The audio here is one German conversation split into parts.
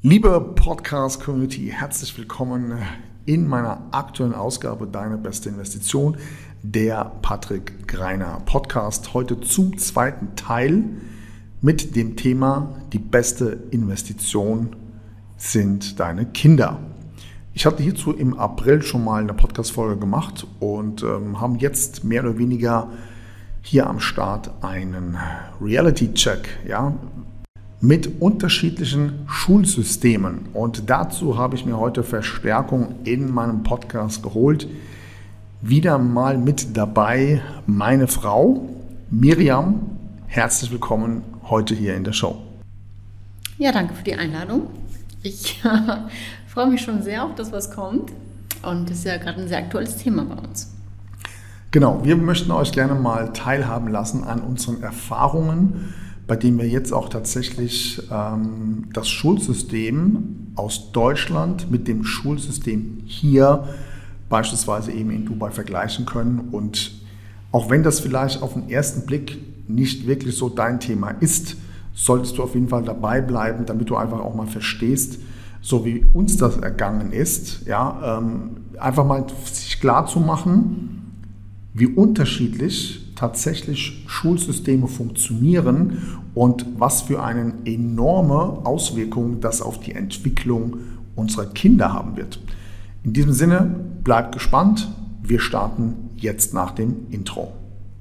Liebe Podcast-Community, herzlich willkommen in meiner aktuellen Ausgabe Deine beste Investition, der Patrick Greiner Podcast. Heute zum zweiten Teil mit dem Thema: Die beste Investition sind deine Kinder. Ich hatte hierzu im April schon mal eine Podcast-Folge gemacht und haben jetzt mehr oder weniger hier am Start einen Reality-Check, ja, mit unterschiedlichen Schulsystemen. Und dazu habe ich mir heute Verstärkung in meinem Podcast geholt. Wieder mal mit dabei meine Frau Miriam. Herzlich willkommen heute hier in der Show. Ja, danke für die Einladung. Ich freue mich schon sehr auf das, was kommt. Und das ist ja gerade ein sehr aktuelles Thema bei uns. Genau, wir möchten euch gerne mal teilhaben lassen an unseren Erfahrungen, bei dem wir jetzt auch tatsächlich das Schulsystem aus Deutschland mit dem Schulsystem hier beispielsweise eben in Dubai vergleichen können. Und auch wenn das vielleicht auf den ersten Blick nicht wirklich so dein Thema ist, solltest du auf jeden Fall dabei bleiben, damit du einfach auch mal verstehst, so wie uns das ergangen ist, ja, einfach mal sich klar zu machen, wie unterschiedlich tatsächlich Schulsysteme funktionieren und was für eine enorme Auswirkung das auf die Entwicklung unserer Kinder haben wird. In diesem Sinne, bleibt gespannt. Wir starten jetzt nach dem Intro.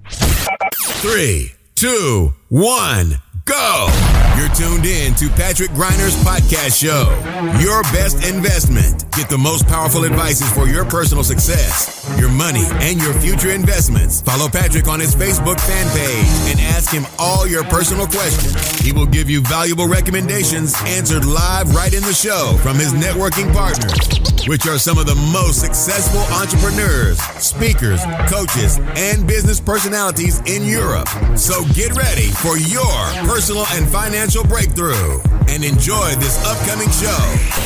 3, 2, 1, go! You're tuned in to Patrick Greiner's podcast show, Your Best Investment. Get the most powerful advices for your personal success, your money, and your future investments. Follow Patrick on his Facebook fan page and ask him all your personal questions. He will give you valuable recommendations answered live right in the show from his networking partners, which are some of the most successful entrepreneurs, speakers, coaches, and business personalities in Europe. So get ready for your personal and financial breakthrough and enjoy this upcoming show.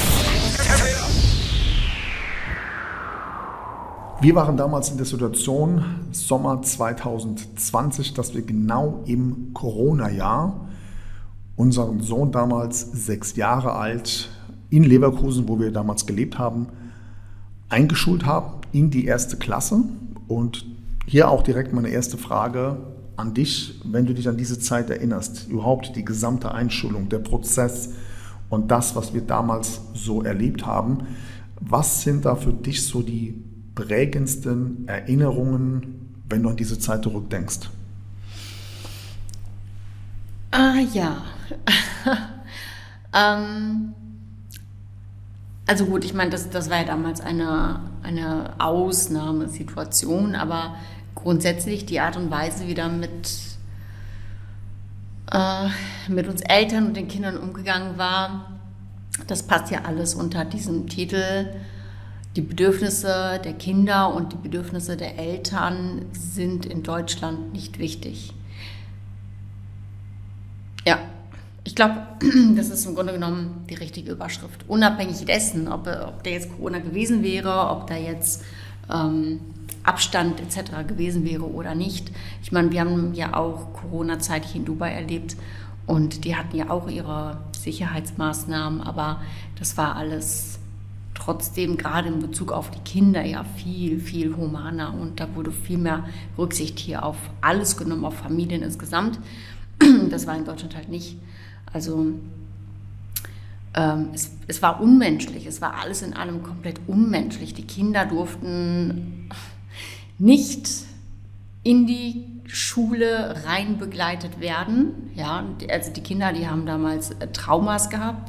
Wir waren damals in der Situation, Sommer 2020, dass wir genau im Corona-Jahr unseren Sohn, damals 6 Jahre alt, in Leverkusen, wo wir damals gelebt haben, eingeschult haben in die 1. Klasse. Und hier auch direkt meine erste Frage an dich, wenn du dich an diese Zeit erinnerst, überhaupt die gesamte Einschulung, der Prozess und das, was wir damals so erlebt haben. Was sind da für dich so die prägendsten Erinnerungen, wenn du an diese Zeit zurückdenkst? Ja. Also gut, ich meine, das war ja damals eine Ausnahmesituation, aber grundsätzlich die Art und Weise, wie da mit uns Eltern und den Kindern umgegangen war, das passt ja alles unter diesem Titel: Die Bedürfnisse der Kinder und die Bedürfnisse der Eltern sind in Deutschland nicht wichtig. Ja, ich glaube, das ist im Grunde genommen die richtige Überschrift. Unabhängig dessen, ob da jetzt Corona gewesen wäre, ob da jetzt Abstand etc. gewesen wäre oder nicht. Ich meine, wir haben ja auch Corona-Zeit hier in Dubai erlebt und die hatten ja auch ihre Sicherheitsmaßnahmen, aber das war alles trotzdem gerade in Bezug auf die Kinder ja viel, viel humaner und da wurde viel mehr Rücksicht hier auf alles genommen, auf Familien insgesamt. Das war in Deutschland halt nicht. Also es war unmenschlich, es war alles in allem komplett unmenschlich. Die Kinder durften nicht in die Schule rein begleitet werden. Ja, also die Kinder, die haben damals Traumas gehabt.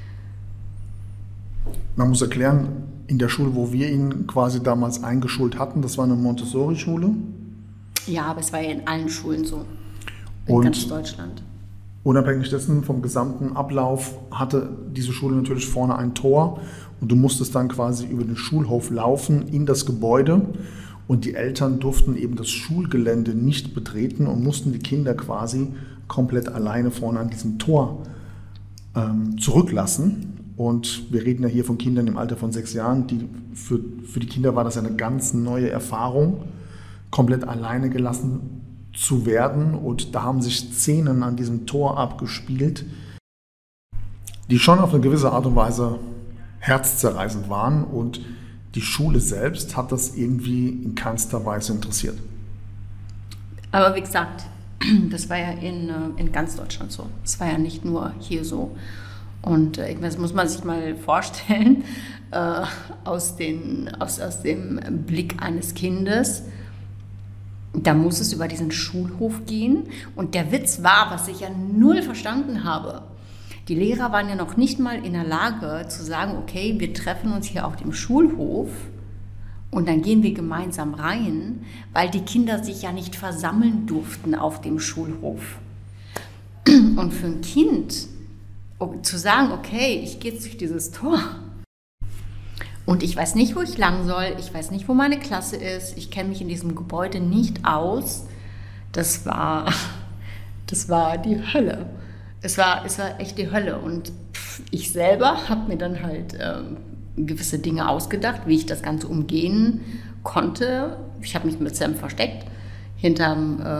Man muss erklären, in der Schule, wo wir ihn quasi damals eingeschult hatten, das war eine Montessori-Schule. Ja, aber es war ja in allen Schulen so, in ganz Deutschland. Unabhängig dessen, vom gesamten Ablauf, hatte diese Schule natürlich vorne ein Tor und du musstest dann quasi über den Schulhof laufen in das Gebäude und die Eltern durften eben das Schulgelände nicht betreten und mussten die Kinder quasi komplett alleine vorne an diesem Tor zurücklassen. Und wir reden ja hier von Kindern im Alter von 6 Jahren. Für die Kinder war das eine ganz neue Erfahrung, komplett alleine gelassen zu werden. Und da haben sich Szenen an diesem Tor abgespielt, die schon auf eine gewisse Art und Weise herzzerreißend waren, und die Schule selbst hat das irgendwie in keinster Weise interessiert. Aber wie gesagt, das war ja in ganz Deutschland so. Es war ja nicht nur hier so. Und das muss man sich mal vorstellen, aus dem Blick eines Kindes. Da muss es über diesen Schulhof gehen. Und der Witz war, was ich ja null verstanden habe, die Lehrer waren ja noch nicht mal in der Lage zu sagen, okay, wir treffen uns hier auf dem Schulhof und dann gehen wir gemeinsam rein, weil die Kinder sich ja nicht versammeln durften auf dem Schulhof. Und für ein Kind zu sagen, okay, ich gehe jetzt durch dieses Tor und ich weiß nicht, wo ich lang soll, ich weiß nicht, wo meine Klasse ist, ich kenne mich in diesem Gebäude nicht aus, das war die Hölle. Es war echt die Hölle, und ich selber habe mir dann halt gewisse Dinge ausgedacht, wie ich das Ganze umgehen konnte. Ich habe mich mit Sam versteckt hinter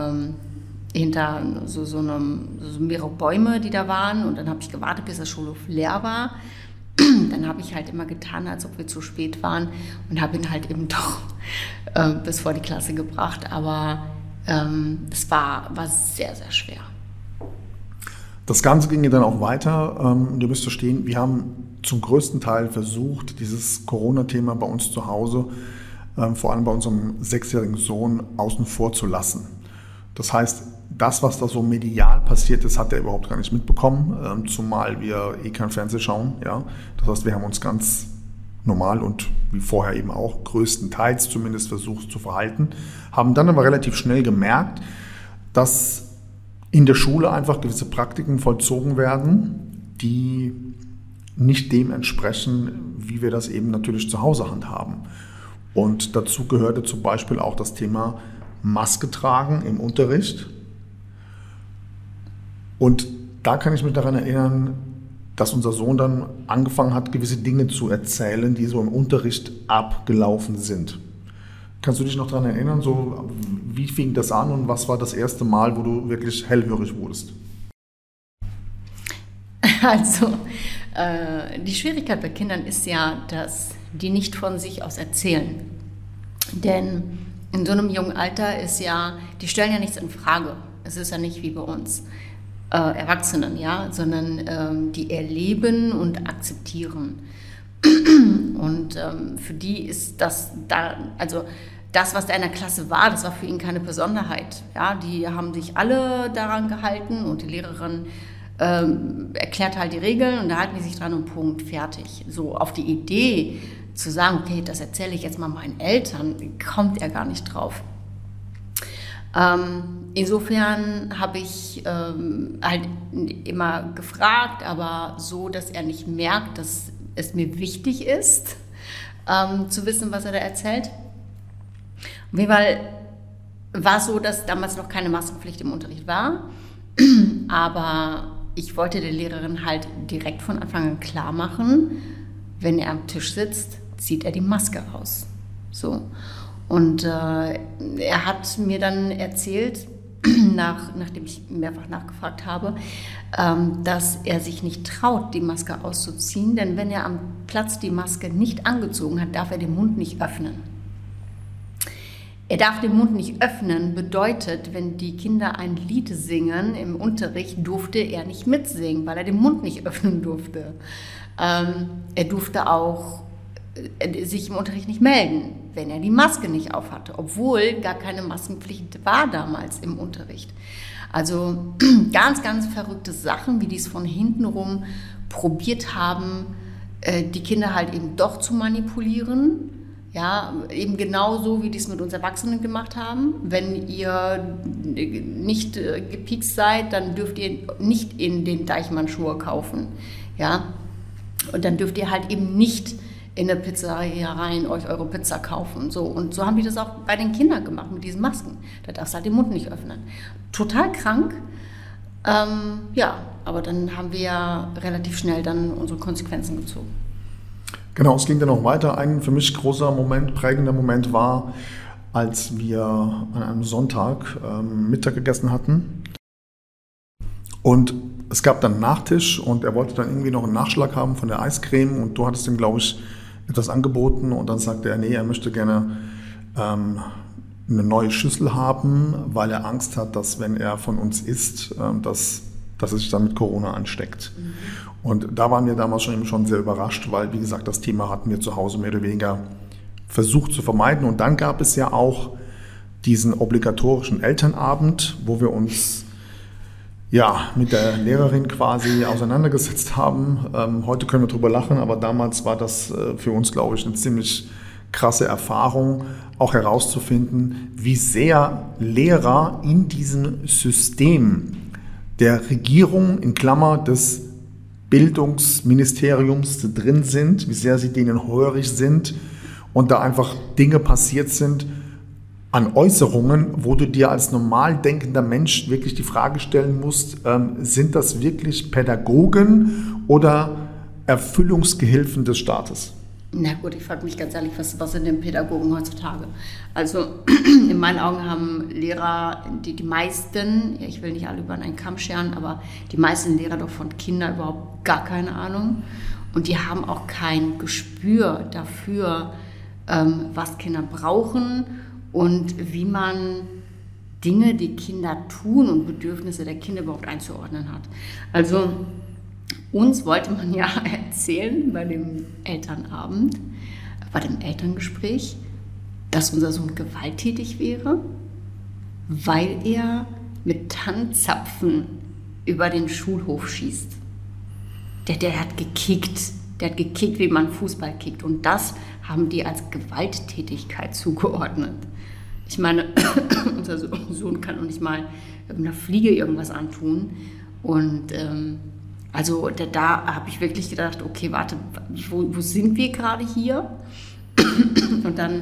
so mehrere Bäume, die da waren, und dann habe ich gewartet, bis der Schulhof leer war. Dann habe ich halt immer getan, als ob wir zu spät waren, und habe ihn halt eben doch bis vor die Klasse gebracht, aber es war sehr, sehr schwer. Das Ganze ging ja dann auch weiter. Ihr müsst verstehen, wir haben zum größten Teil versucht, dieses Corona-Thema bei uns zu Hause, vor allem bei unserem 6-jährigen Sohn, außen vor zu lassen. Das heißt, das, was da so medial passiert ist, hat er überhaupt gar nicht mitbekommen, zumal wir kein Fernsehen schauen. Ja? Das heißt, wir haben uns ganz normal und wie vorher eben auch größtenteils zumindest versucht zu verhalten, haben dann aber relativ schnell gemerkt, dass in der Schule einfach gewisse Praktiken vollzogen werden, die nicht dem entsprechen, wie wir das eben natürlich zu Hause handhaben. Und dazu gehörte zum Beispiel auch das Thema Maske tragen im Unterricht. Und da kann ich mich daran erinnern, dass unser Sohn dann angefangen hat, gewisse Dinge zu erzählen, die so im Unterricht abgelaufen sind. Kannst du dich noch daran erinnern, so wie fing das an und was war das erste Mal, wo du wirklich hellhörig wurdest? Also, die Schwierigkeit bei Kindern ist ja, dass die nicht von sich aus erzählen. Denn in so einem jungen Alter ist ja, die stellen ja nichts in Frage. Es ist ja nicht wie bei uns Erwachsenen, ja, sondern die erleben und akzeptieren. Und für die ist das da, also das, was da in der Klasse war, das war für ihn keine Besonderheit. Ja, die haben sich alle daran gehalten und die Lehrerin erklärt halt die Regeln und da halten die sich dran und Punkt, fertig. So auf die Idee zu sagen, okay, das erzähle ich jetzt mal meinen Eltern, kommt er gar nicht drauf. Insofern habe ich halt immer gefragt, aber so, dass er nicht merkt, dass es mir wichtig ist, zu wissen, was er da erzählt. Auf jeden Fall war es so, dass damals noch keine Maskenpflicht im Unterricht war, aber ich wollte der Lehrerin halt direkt von Anfang an klar machen, wenn er am Tisch sitzt, zieht er die Maske aus. So. Und er hat mir dann erzählt, nachdem ich mehrfach nachgefragt habe, dass er sich nicht traut, die Maske auszuziehen, denn wenn er am Platz die Maske nicht angezogen hat, darf er den Mund nicht öffnen. Er darf den Mund nicht öffnen, bedeutet, wenn die Kinder ein Lied singen im Unterricht, durfte er nicht mitsingen, weil er den Mund nicht öffnen durfte. Er durfte auch sich im Unterricht nicht melden, wenn er die Maske nicht aufhatte, obwohl gar keine Maskenpflicht war damals im Unterricht. Also ganz, ganz verrückte Sachen, wie die es von hinten rum probiert haben, die Kinder halt eben doch zu manipulieren. Ja, eben genauso, wie die es mit uns Erwachsenen gemacht haben. Wenn ihr nicht gepiekst seid, dann dürft ihr nicht in den Deichmann-Schuhe kaufen. Ja? Und dann dürft ihr halt eben nicht in eine Pizzeria rein euch eure Pizza kaufen. So. Und so haben die das auch bei den Kindern gemacht mit diesen Masken. Da darfst du halt den Mund nicht öffnen. Total krank. Ja, aber dann haben wir ja relativ schnell dann unsere Konsequenzen gezogen. Genau, es ging dann auch weiter. Ein für mich großer Moment, prägender Moment war, als wir an einem Sonntag Mittag gegessen hatten. Und es gab dann einen Nachtisch und er wollte dann irgendwie noch einen Nachschlag haben von der Eiscreme und du hattest ihm, glaube ich, etwas angeboten und dann sagte er, nee, er möchte gerne eine neue Schüssel haben, weil er Angst hat, dass wenn er von uns isst, dass er sich dann mit Corona ansteckt. Und da waren wir damals schon sehr überrascht, weil, wie gesagt, das Thema hatten wir zu Hause mehr oder weniger versucht zu vermeiden. Und dann gab es ja auch diesen obligatorischen Elternabend, wo wir uns mit der Lehrerin quasi auseinandergesetzt haben. Heute können wir drüber lachen, aber damals war das für uns, glaube ich, eine ziemlich krasse Erfahrung, auch herauszufinden, wie sehr Lehrer in diesem System der Regierung, in Klammer des Bildungsministeriums drin sind, wie sehr sie denen hörig sind und da einfach Dinge passiert sind an Äußerungen, wo du dir als normal denkender Mensch wirklich die Frage stellen musst, sind das wirklich Pädagogen oder Erfüllungsgehilfen des Staates? Na gut, ich frage mich ganz ehrlich, was sind denn Pädagogen heutzutage? Also in meinen Augen haben Lehrer, die meisten, ich will nicht alle über einen Kamm scheren, aber die meisten Lehrer doch von Kindern überhaupt gar keine Ahnung. Und die haben auch kein Gespür dafür, was Kinder brauchen und wie man Dinge, die Kinder tun und Bedürfnisse der Kinder überhaupt einzuordnen hat. Also uns wollte man ja erzählen bei dem Elternabend, bei dem Elterngespräch, dass unser Sohn gewalttätig wäre, weil er mit Tannenzapfen über den Schulhof schießt. Der hat gekickt. Der hat gekickt, wie man Fußball kickt. Und das haben die als Gewalttätigkeit zugeordnet. Ich meine, unser Sohn kann noch nicht mal einer Fliege irgendwas antun. Und also da habe ich wirklich gedacht, okay, warte, wo sind wir gerade hier? Und dann,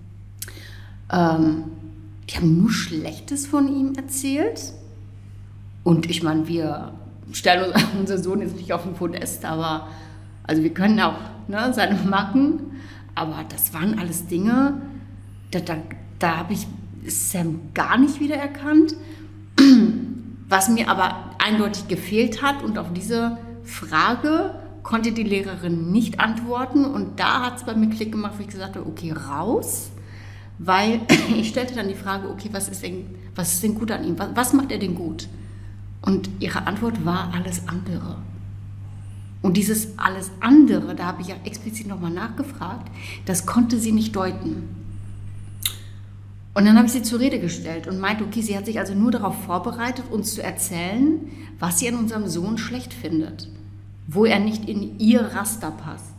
die haben nur Schlechtes von ihm erzählt. Und ich meine, wir stellen unseren Sohn jetzt nicht auf den Podest, aber also wir können auch seine Macken, aber das waren alles Dinge, da habe ich Sam gar nicht wiedererkannt. Was mir aber eindeutig gefehlt hat und auf diese Frage konnte die Lehrerin nicht antworten und da hat es bei mir Klick gemacht, wo ich gesagt habe, okay, raus, weil ich stellte dann die Frage, okay, was ist denn gut an ihm, was macht er denn gut? Und ihre Antwort war alles andere. Und dieses alles andere, da habe ich ja explizit nochmal nachgefragt, das konnte sie nicht deuten. Und dann habe ich sie zur Rede gestellt und meinte, okay, sie hat sich also nur darauf vorbereitet, uns zu erzählen, was sie an unserem Sohn schlecht findet, wo er nicht in ihr Raster passt.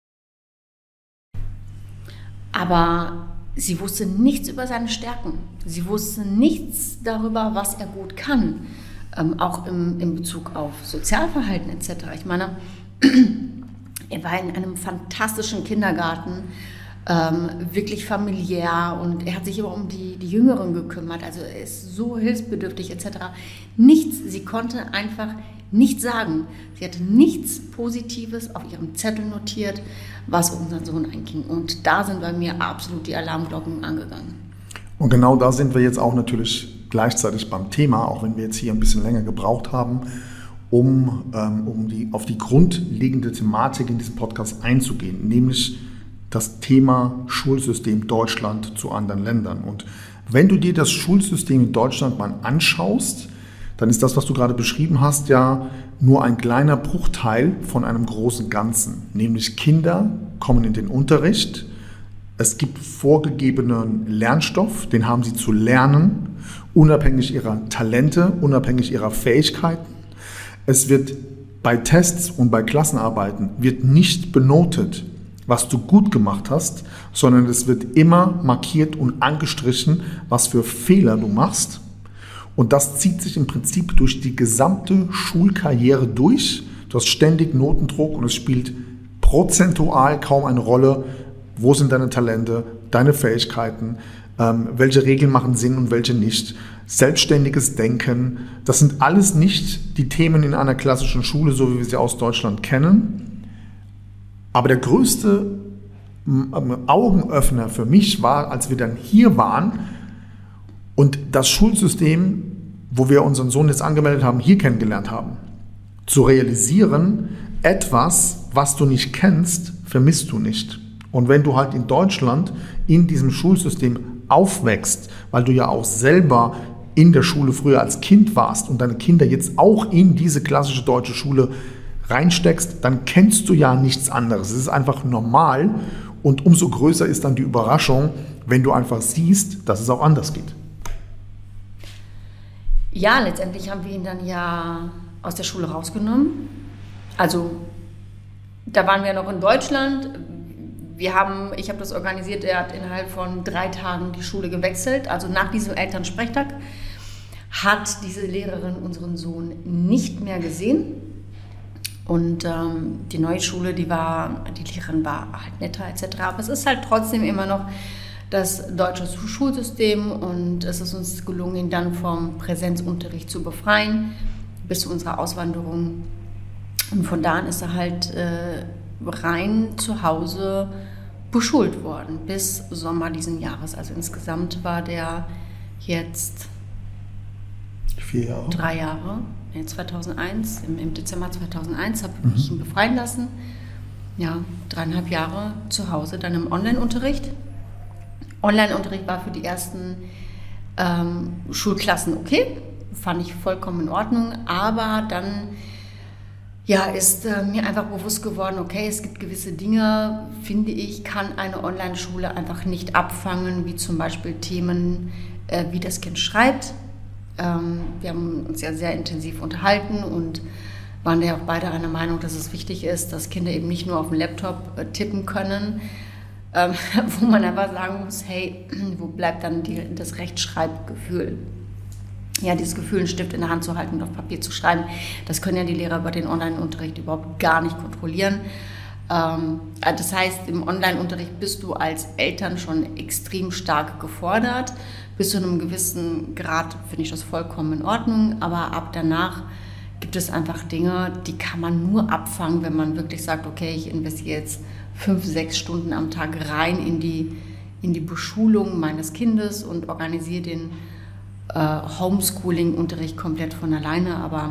Aber sie wusste nichts über seine Stärken. Sie wusste nichts darüber, was er gut kann, auch in Bezug auf Sozialverhalten etc. Ich meine, er war in einem fantastischen Kindergarten, wirklich familiär und er hat sich immer um die Jüngeren gekümmert, also er ist so hilfsbedürftig etc. Nichts, sie konnte einfach nichts sagen. Sie hatte nichts Positives auf ihrem Zettel notiert, was unseren Sohn einging. Und da sind bei mir absolut die Alarmglocken angegangen. Und genau da sind wir jetzt auch natürlich gleichzeitig beim Thema, auch wenn wir jetzt hier ein bisschen länger gebraucht haben, auf die grundlegende Thematik in diesem Podcast einzugehen, nämlich das Thema Schulsystem Deutschland zu anderen Ländern. Und wenn du dir das Schulsystem in Deutschland mal anschaust, dann ist das, was du gerade beschrieben hast, ja nur ein kleiner Bruchteil von einem großen Ganzen. Nämlich Kinder kommen in den Unterricht, es gibt vorgegebenen Lernstoff, den haben sie zu lernen, unabhängig ihrer Talente, unabhängig ihrer Fähigkeiten. Es wird bei Tests und bei Klassenarbeiten wird nicht benotet, was du gut gemacht hast, sondern es wird immer markiert und angestrichen, was für Fehler du machst. Und das zieht sich im Prinzip durch die gesamte Schulkarriere durch. Du hast ständig Notendruck und es spielt prozentual kaum eine Rolle, wo sind deine Talente, deine Fähigkeiten, welche Regeln machen Sinn und welche nicht. Selbstständiges Denken, das sind alles nicht die Themen in einer klassischen Schule, so wie wir sie aus Deutschland kennen. Aber der größte Augenöffner für mich war, als wir dann hier waren und das Schulsystem, wo wir unseren Sohn jetzt angemeldet haben, hier kennengelernt haben. zu realisieren, etwas, was du nicht kennst, vermisst du nicht. Und wenn du halt in Deutschland in diesem Schulsystem aufwächst, weil du ja auch selber in der Schule früher als Kind warst und deine Kinder jetzt auch in diese klassische deutsche Schule reinsteckst, dann kennst du ja nichts anderes. Es ist einfach normal und umso größer ist dann die Überraschung, wenn du einfach siehst, dass es auch anders geht. Ja, letztendlich haben wir ihn dann ja aus der Schule rausgenommen. Also da waren wir noch in Deutschland. Ich habe das organisiert, er hat innerhalb von 3 Tagen die Schule gewechselt. Also nach diesem Elternsprechtag hat diese Lehrerin unseren Sohn nicht mehr gesehen. Und die neue Schule, die Lehrerin war halt netter etc. Aber es ist halt trotzdem immer noch das deutsche Schulsystem und es ist uns gelungen, ihn dann vom Präsenzunterricht zu befreien bis zu unserer Auswanderung. Und von da an ist er halt rein zu Hause beschult worden bis Sommer diesen Jahres. Also insgesamt war der jetzt 4 Jahre. 3 Jahre. 2001, im Dezember 2001 habe ich ihn befreien lassen. Ja, 3,5 Jahre zu Hause, dann im Online-Unterricht. Online-Unterricht war für die ersten Schulklassen okay, fand ich vollkommen in Ordnung, aber dann ist mir einfach bewusst geworden, okay, es gibt gewisse Dinge, finde ich, kann eine Online-Schule einfach nicht abfangen, wie zum Beispiel Themen, wie das Kind schreibt. Wir haben uns ja sehr intensiv unterhalten und waren ja auch beide einer Meinung, dass es wichtig ist, dass Kinder eben nicht nur auf dem Laptop tippen können, wo man einfach sagen muss, hey, wo bleibt dann das Rechtschreibgefühl? Ja, dieses Gefühl, einen Stift in der Hand zu halten und auf Papier zu schreiben, das können ja die Lehrer über den Online-Unterricht überhaupt gar nicht kontrollieren. Das heißt, im Online-Unterricht bist du als Eltern schon extrem stark gefordert. Bis zu einem gewissen Grad finde ich das vollkommen in Ordnung, aber ab danach gibt es einfach Dinge, die kann man nur abfangen, wenn man wirklich sagt, okay, ich investiere jetzt 5-6 Stunden am Tag rein in die Beschulung meines Kindes und organisiere den Homeschooling-Unterricht komplett von alleine, aber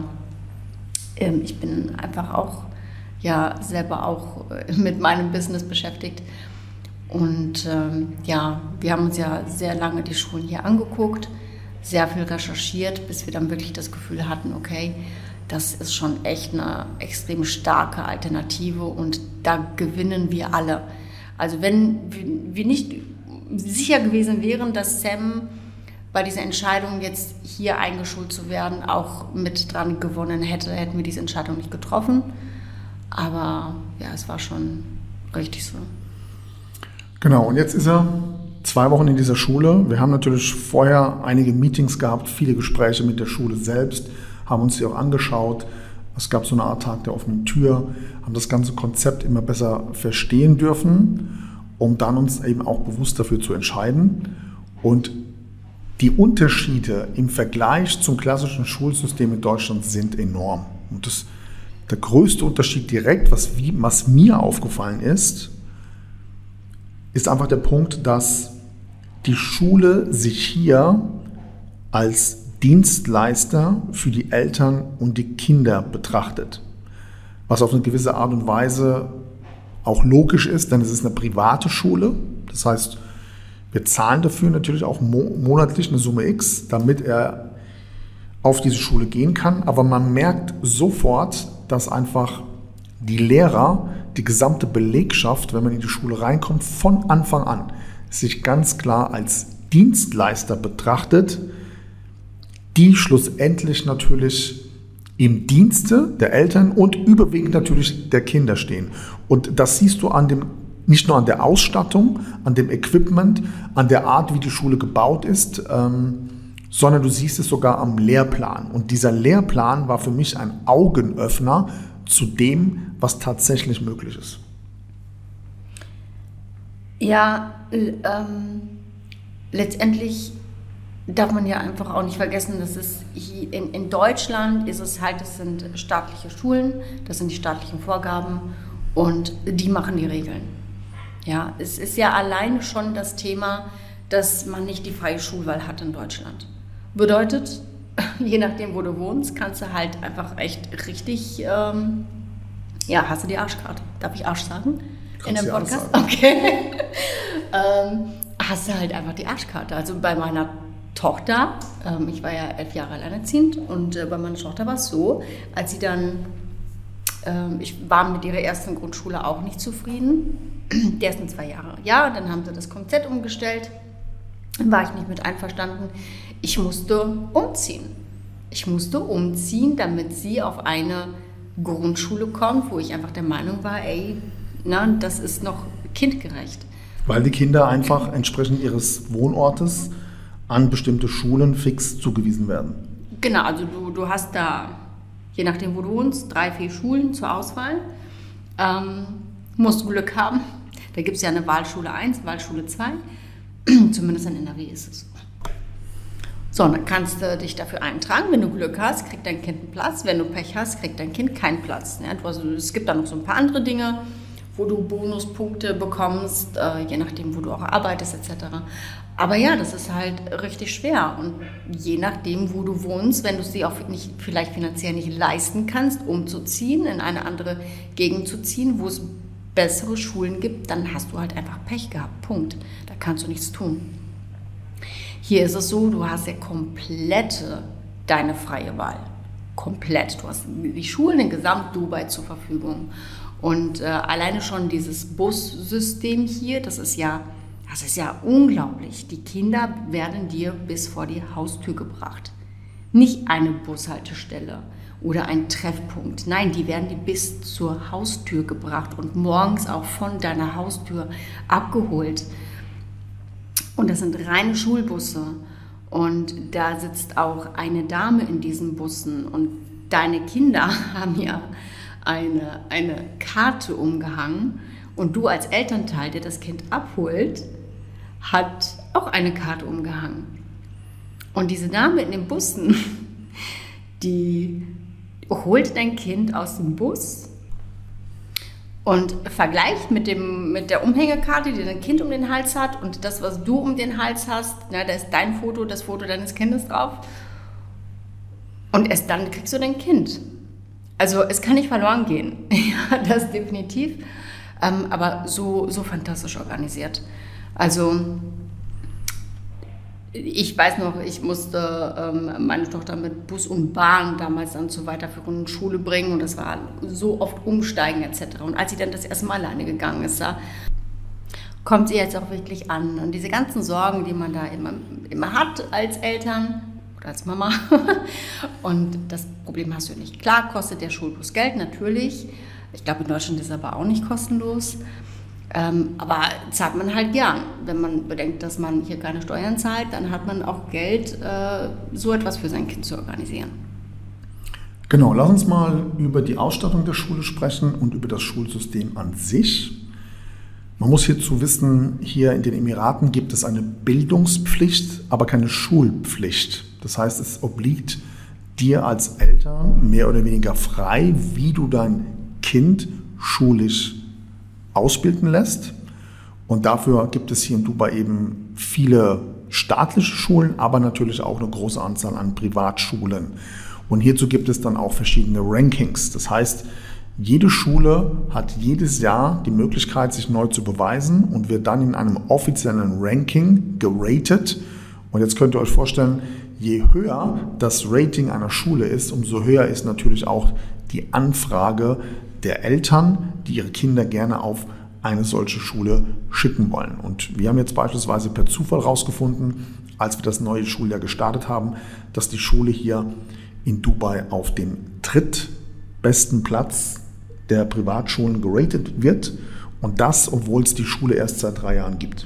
ich bin einfach auch selber auch mit meinem Business beschäftigt und wir haben uns ja sehr lange die Schulen hier angeguckt, sehr viel recherchiert, bis wir dann wirklich das Gefühl hatten, okay, das ist schon echt eine extrem starke Alternative und da gewinnen wir alle. Also wenn wir nicht sicher gewesen wären, dass Sam bei dieser Entscheidung jetzt hier eingeschult zu werden auch mit dran gewonnen hätte, hätten wir diese Entscheidung nicht getroffen. Aber ja, es war schon richtig so. Genau, und jetzt ist er 2 Wochen in dieser Schule. Wir haben natürlich vorher einige Meetings gehabt, viele Gespräche mit der Schule selbst, haben uns die auch angeschaut. Es gab so eine Art Tag der offenen Tür, haben das ganze Konzept immer besser verstehen dürfen, um dann uns eben auch bewusst dafür zu entscheiden. Und die Unterschiede im Vergleich zum klassischen Schulsystem in Deutschland sind enorm. Und der größte Unterschied direkt, was mir aufgefallen ist einfach der Punkt, dass die Schule sich hier als Dienstleister für die Eltern und die Kinder betrachtet. Was auf eine gewisse Art und Weise auch logisch ist, denn es ist eine private Schule. Das heißt, wir zahlen dafür natürlich auch monatlich eine Summe X, damit er auf diese Schule gehen kann. Aber man merkt sofort, dass einfach die Lehrer, die gesamte Belegschaft, wenn man in die Schule reinkommt, von Anfang an sich ganz klar als Dienstleister betrachtet, die schlussendlich natürlich im Dienste der Eltern und überwiegend natürlich der Kinder stehen. Und das siehst du nicht nur an der Ausstattung, an dem Equipment, an der Art, wie die Schule gebaut ist, sondern du siehst es sogar am Lehrplan. Und dieser Lehrplan war für mich ein Augenöffner zu dem, was tatsächlich möglich ist. Ja, letztendlich darf man ja einfach auch nicht vergessen, dass es hier in Deutschland ist es halt, das sind staatliche Schulen, das sind die staatlichen Vorgaben und die machen die Regeln. Ja, es ist ja allein schon das Thema, dass man nicht die freie Schulwahl hat in Deutschland. Bedeutet, je nachdem, wo du wohnst, kannst du halt einfach echt richtig, hast du die Arschkarte. Darf ich Arsch sagen? In dem Podcast? Okay. Hast du halt einfach die Arschkarte. Also bei meiner Tochter, ich war ja 11 Jahre alleinerziehend und bei meiner Tochter war es so, als sie dann, ich war mit ihrer ersten Grundschule auch nicht zufrieden, die ersten 2 Jahre. Ja, dann haben sie das komplett umgestellt, dann war ich nicht mit einverstanden. Ich musste umziehen. Damit sie auf eine Grundschule kommt, wo ich einfach der Meinung war, das ist noch kindgerecht. Weil die Kinder einfach entsprechend ihres Wohnortes an bestimmte Schulen fix zugewiesen werden. Genau, also du hast da, je nachdem wo du wohnst, 3, 4 Schulen zur Auswahl. Musst du Glück haben. Da gibt es ja eine Wahlschule 1, Wahlschule 2. Zumindest in NRW ist es so. So, dann kannst du dich dafür eintragen. Wenn du Glück hast, kriegt dein Kind einen Platz. Wenn du Pech hast, kriegt dein Kind keinen Platz. Also, es gibt da noch so ein paar andere Dinge, wo du Bonuspunkte bekommst, je nachdem, wo du auch arbeitest etc. Aber ja, das ist halt richtig schwer. Und je nachdem, wo du wohnst, wenn du es dir auch vielleicht finanziell nicht leisten kannst, umzuziehen, in eine andere Gegend zu ziehen, wo es bessere Schulen gibt, dann hast du halt einfach Pech gehabt. Punkt. Da kannst du nichts tun. Hier ist es so, du hast ja deine freie Wahl. Komplett. Du hast die Schulen in Gesamt-Dubai zur Verfügung. Und alleine schon dieses Bussystem hier, das ist ja unglaublich. Die Kinder werden dir bis vor die Haustür gebracht. Nicht eine Bushaltestelle oder ein Treffpunkt. Nein, die werden dir bis zur Haustür gebracht und morgens auch von deiner Haustür abgeholt. Und das sind reine Schulbusse. Und da sitzt auch eine Dame in diesen Bussen. Und deine Kinder haben ja eine Karte umgehangen. Und du als Elternteil, der das Kind abholt, hat auch eine Karte umgehangen. Und diese Dame in den Bussen, die holt dein Kind aus dem Bus und vergleicht mit der Umhängekarte, die dein Kind um den Hals hat, und das, was du um den Hals hast, da ist dein Foto, das Foto deines Kindes drauf. Und erst dann kriegst du dein Kind. Also es kann nicht verloren gehen. Ja, das definitiv. Aber so fantastisch organisiert. Also ich weiß noch, ich musste meine Tochter mit Bus und Bahn damals dann zur weiterführenden Schule bringen und das war so oft umsteigen etc. Und als sie dann das erste Mal alleine gegangen ist, da kommt sie jetzt auch wirklich an. Und diese ganzen Sorgen, die man da immer hat als Eltern oder als Mama, und das Problem hast du nicht. Klar kostet der Schulbus Geld, natürlich. Ich glaube, in Deutschland ist es aber auch nicht kostenlos. Aber zahlt man halt gern. Wenn man bedenkt, dass man hier keine Steuern zahlt, dann hat man auch Geld, so etwas für sein Kind zu organisieren. Genau, lass uns mal über die Ausstattung der Schule sprechen und über das Schulsystem an sich. Man muss hierzu wissen, hier in den Emiraten gibt es eine Bildungspflicht, aber keine Schulpflicht. Das heißt, es obliegt dir als Eltern mehr oder weniger frei, wie du dein Kind schulisch ausbilden lässt. Und dafür gibt es hier in Dubai eben viele staatliche Schulen, aber natürlich auch eine große Anzahl an Privatschulen. Und hierzu gibt es dann auch verschiedene Rankings. Das heißt, jede Schule hat jedes Jahr die Möglichkeit, sich neu zu beweisen und wird dann in einem offiziellen Ranking geratet. Und jetzt könnt ihr euch vorstellen, je höher das Rating einer Schule ist, umso höher ist natürlich auch die Anfrage der Eltern, die ihre Kinder gerne auf eine solche Schule schicken wollen. Und wir haben jetzt beispielsweise per Zufall herausgefunden, als wir das neue Schuljahr gestartet haben, dass die Schule hier in Dubai auf dem drittbesten Platz der Privatschulen geratet wird. Und das, obwohl es die Schule erst seit 3 Jahren gibt.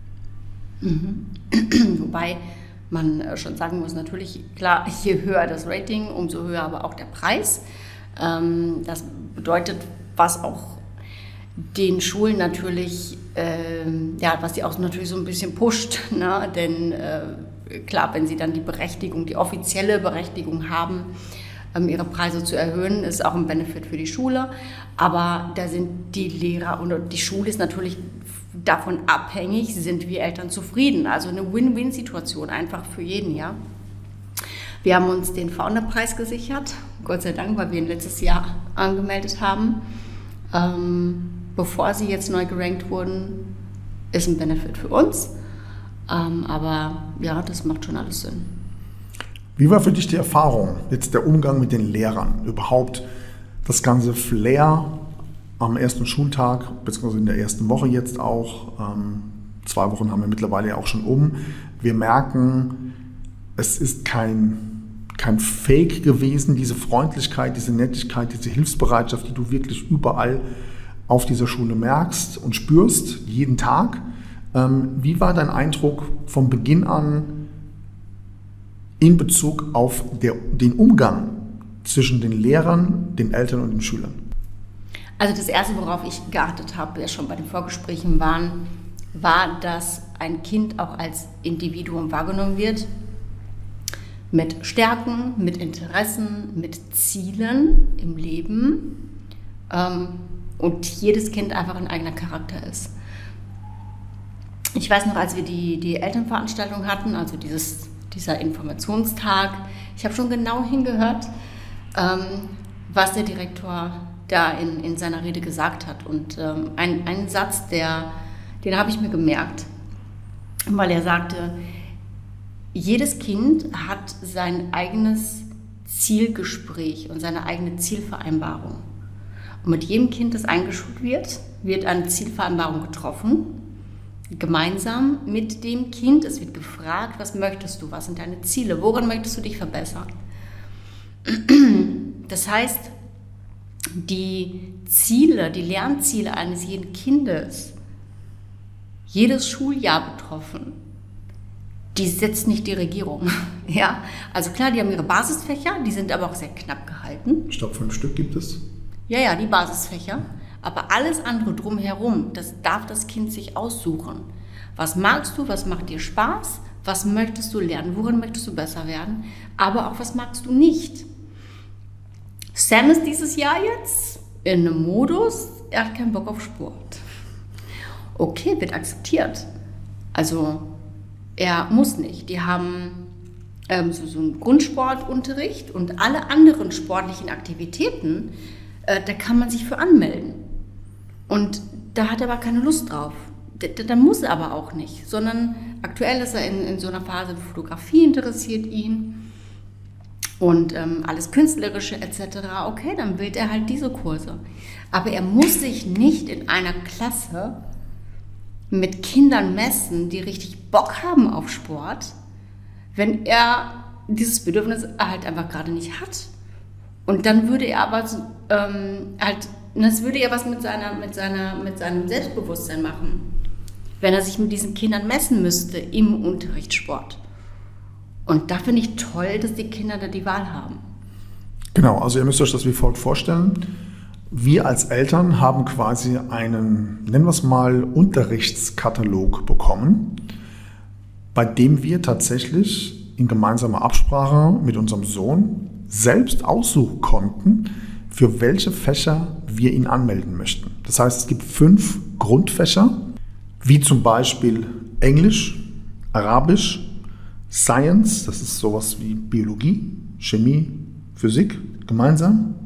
Mhm. Wobei man schon sagen muss, natürlich, klar, je höher das Rating, umso höher aber auch der Preis. Das bedeutet, was auch den Schulen natürlich, was die auch natürlich so ein bisschen pusht, ne? Denn klar, wenn sie dann die offizielle Berechtigung haben, ihre Preise zu erhöhen, ist auch ein Benefit für die Schule. Aber da sind die Lehrer und die Schule ist natürlich davon abhängig, sind wir Eltern zufrieden. Also eine Win-Win-Situation einfach für jeden, ja. Wir haben uns den Founderpreis gesichert, Gott sei Dank, weil wir ihn letztes Jahr angemeldet haben. Bevor sie jetzt neu gerankt wurden, ist ein Benefit für uns. Aber ja, das macht schon alles Sinn. Wie war für dich die Erfahrung, jetzt der Umgang mit den Lehrern? Überhaupt das ganze Flair am ersten Schultag, beziehungsweise in der ersten Woche jetzt auch. 2 Wochen haben wir mittlerweile ja auch schon um. Wir merken, es ist kein Fake gewesen, diese Freundlichkeit, diese Nettigkeit, diese Hilfsbereitschaft, die du wirklich überall auf dieser Schule merkst und spürst, jeden Tag. Wie war dein Eindruck von Beginn an in Bezug auf den Umgang zwischen den Lehrern, den Eltern und den Schülern? Also das Erste, worauf ich geachtet habe, ja schon bei den Vorgesprächen war, dass ein Kind auch als Individuum wahrgenommen wird, mit Stärken, mit Interessen, mit Zielen im Leben und jedes Kind einfach ein eigener Charakter ist. Ich weiß noch, als wir die Elternveranstaltung hatten, also dieser Informationstag, ich habe schon genau hingehört, was der Direktor da in seiner Rede gesagt hat. Und ein Satz, den habe ich mir gemerkt, weil er sagte, jedes Kind hat sein eigenes Zielgespräch und seine eigene Zielvereinbarung. Und mit jedem Kind, das eingeschult wird eine Zielvereinbarung getroffen, gemeinsam mit dem Kind. Es wird gefragt, was möchtest du, was sind deine Ziele, woran möchtest du dich verbessern? Das heißt, die Lernziele eines jeden Kindes, jedes Schuljahr betroffen, die setzt nicht die Regierung. Ja? Also klar, die haben ihre Basisfächer, die sind aber auch sehr knapp gehalten. Ich glaube, 5 Stück gibt es. Ja, die Basisfächer. Aber alles andere drumherum, das darf das Kind sich aussuchen. Was magst du, was macht dir Spaß, was möchtest du lernen, worin möchtest du besser werden, aber auch was magst du nicht. Sam ist dieses Jahr jetzt in einem Modus, er hat keinen Bock auf Sport. Okay, wird akzeptiert. Also er muss nicht. Die haben so einen Grundsportunterricht und alle anderen sportlichen Aktivitäten, da kann man sich für anmelden. Und da hat er aber keine Lust drauf. Da muss er aber auch nicht, sondern aktuell ist er in so einer Phase, Fotografie interessiert ihn und alles Künstlerische etc. Okay, dann wählt er halt diese Kurse. Aber er muss sich nicht in einer Klasse mit Kindern messen, die richtig Bock haben auf Sport, wenn er dieses Bedürfnis halt einfach gerade nicht hat. Und dann würde er aber das würde ja was mit seinem Selbstbewusstsein machen, wenn er sich mit diesen Kindern messen müsste im Unterricht Sport. Und da finde ich toll, dass die Kinder da die Wahl haben. Genau, also ihr müsst euch das wie folgt vorstellen. Wir als Eltern haben quasi einen, nennen wir es mal, Unterrichtskatalog bekommen, bei dem wir tatsächlich in gemeinsamer Absprache mit unserem Sohn selbst aussuchen konnten, für welche Fächer wir ihn anmelden möchten. Das heißt, es gibt 5 Grundfächer, wie zum Beispiel Englisch, Arabisch, Science, das ist sowas wie Biologie, Chemie, Physik gemeinsam,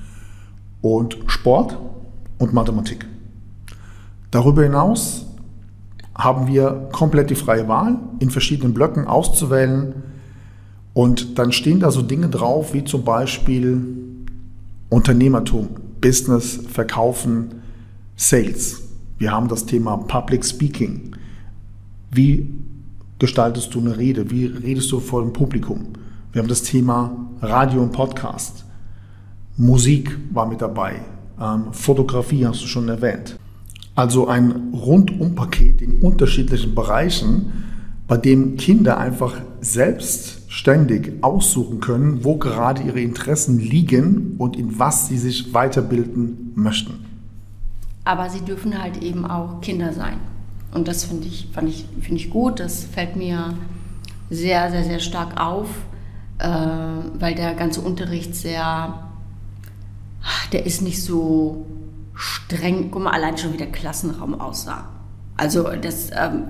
und Sport und Mathematik. Darüber hinaus haben wir komplett die freie Wahl, in verschiedenen Blöcken auszuwählen, und dann stehen da so Dinge drauf, wie zum Beispiel Unternehmertum, Business, Verkaufen, Sales. Wir haben das Thema Public Speaking. Wie gestaltest du eine Rede? Wie redest du vor dem Publikum? Wir haben das Thema Radio und Podcast. Musik war mit dabei. Fotografie hast du schon erwähnt. Also ein Rundumpaket in unterschiedlichen Bereichen, bei dem Kinder einfach selbstständig aussuchen können, wo gerade ihre Interessen liegen und in was sie sich weiterbilden möchten. Aber sie dürfen halt eben auch Kinder sein. Und das finde ich gut. Das fällt mir sehr, sehr, sehr stark auf, weil der ganze Unterricht der ist nicht so streng. Guck mal, allein schon wie der Klassenraum aussah. Also das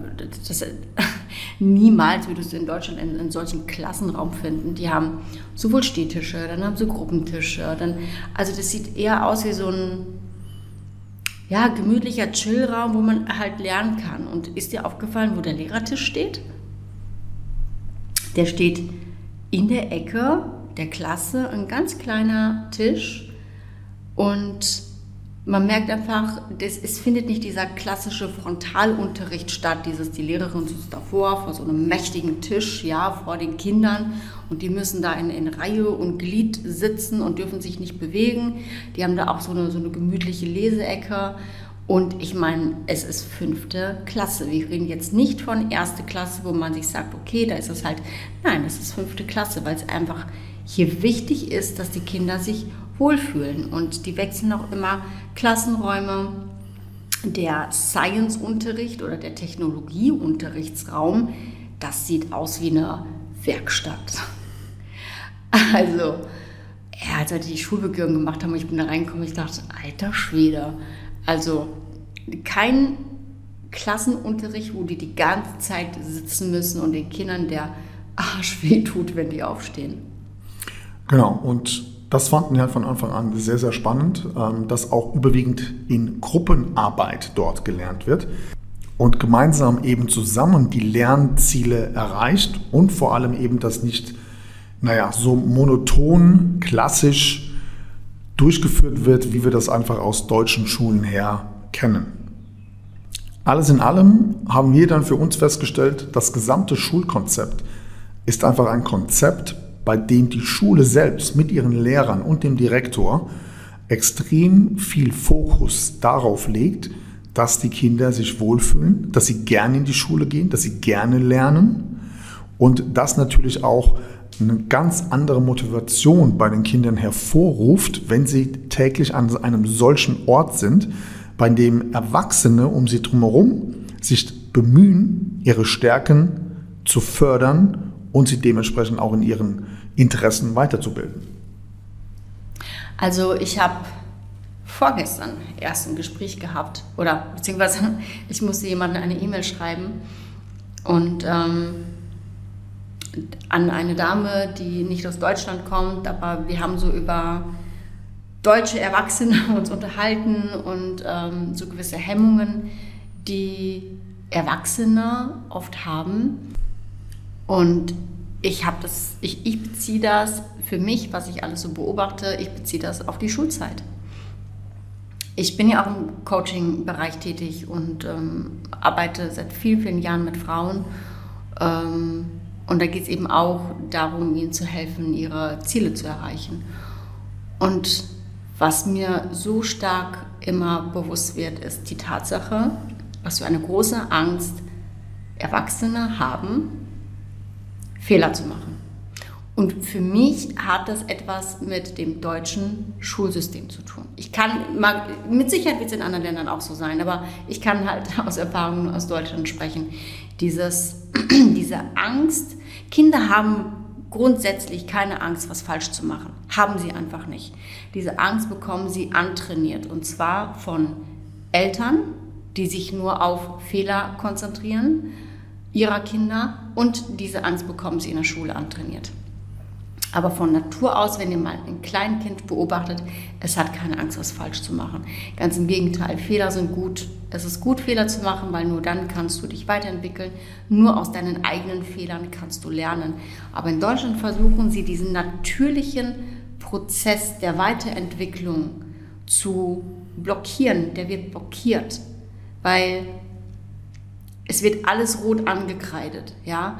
niemals würdest du in Deutschland in solchen Klassenraum finden. Die haben sowohl Stehtische, dann haben sie Gruppentische. Also das sieht eher aus wie so ein gemütlicher Chillraum, wo man halt lernen kann. Und ist dir aufgefallen, wo der Lehrertisch steht? Der steht in der Ecke der Klasse, ein ganz kleiner Tisch. Und man merkt einfach, es findet nicht dieser klassische Frontalunterricht statt, die Lehrerin sitzt davor, vor so einem mächtigen Tisch, vor den Kindern, und die müssen da in Reihe und Glied sitzen und dürfen sich nicht bewegen. Die haben da auch so eine gemütliche Leseecke. Und ich meine, es ist 5. Klasse. Wir reden jetzt nicht von 1. Klasse, wo man sich sagt, okay, da ist es halt, nein, das ist 5. Klasse, weil es einfach hier wichtig ist, dass die Kinder sich wohlfühlen. Und die wechseln auch immer Klassenräume. Der Science-Unterricht oder der Technologie-Unterrichtsraum, das sieht aus wie eine Werkstatt. Also, als wir die Schulbegehung gemacht haben, ich bin da reingekommen, ich dachte, alter Schwede. Also kein Klassenunterricht, wo die ganze Zeit sitzen müssen und den Kindern der Arsch wehtut, wenn die aufstehen. Genau, und das fanden wir von Anfang an sehr, sehr spannend, dass auch überwiegend in Gruppenarbeit dort gelernt wird und gemeinsam eben zusammen die Lernziele erreicht und vor allem eben das nicht, so monoton, klassisch durchgeführt wird, wie wir das einfach aus deutschen Schulen her kennen. Alles in allem haben wir dann für uns festgestellt, das gesamte Schulkonzept ist einfach ein Konzept, bei dem die Schule selbst mit ihren Lehrern und dem Direktor extrem viel Fokus darauf legt, dass die Kinder sich wohlfühlen, dass sie gerne in die Schule gehen, dass sie gerne lernen und das natürlich auch eine ganz andere Motivation bei den Kindern hervorruft, wenn sie täglich an einem solchen Ort sind, bei dem Erwachsene um sie drumherum sich bemühen, ihre Stärken zu fördern und sie dementsprechend auch in ihren Interessen weiterzubilden. Also ich habe vorgestern erst ein Gespräch gehabt, beziehungsweise ich musste jemandem eine E-Mail schreiben und an eine Dame, die nicht aus Deutschland kommt, aber wir haben so über deutsche Erwachsene uns unterhalten und so gewisse Hemmungen, die Erwachsene oft haben. Und ich beziehe das für mich, was ich alles so beobachte, ich beziehe das auf die Schulzeit. Ich bin ja auch im Coaching-Bereich tätig und arbeite seit vielen, vielen Jahren mit Frauen. Und da geht es eben auch darum, ihnen zu helfen, ihre Ziele zu erreichen. Und was mir so stark immer bewusst wird, ist die Tatsache, was für eine große Angst Erwachsene haben, Fehler zu machen. Und für mich hat das etwas mit dem deutschen Schulsystem zu tun. Mit Sicherheit wird es in anderen Ländern auch so sein, aber ich kann halt aus Erfahrungen aus Deutschland sprechen. Diese Angst, Kinder haben grundsätzlich keine Angst, was falsch zu machen. Haben sie einfach nicht. Diese Angst bekommen sie antrainiert und zwar von Eltern, die sich nur auf Fehler konzentrieren, ihrer Kinder, und diese Angst bekommen sie in der Schule antrainiert. Aber von Natur aus, wenn ihr mal ein Kleinkind beobachtet, es hat keine Angst, was falsch zu machen. Ganz im Gegenteil, Fehler sind gut. Es ist gut, Fehler zu machen, weil nur dann kannst du dich weiterentwickeln. Nur aus deinen eigenen Fehlern kannst du lernen. Aber in Deutschland versuchen sie, diesen natürlichen Prozess der Weiterentwicklung zu blockieren. Der wird blockiert, weil es wird alles rot angekreidet, ja.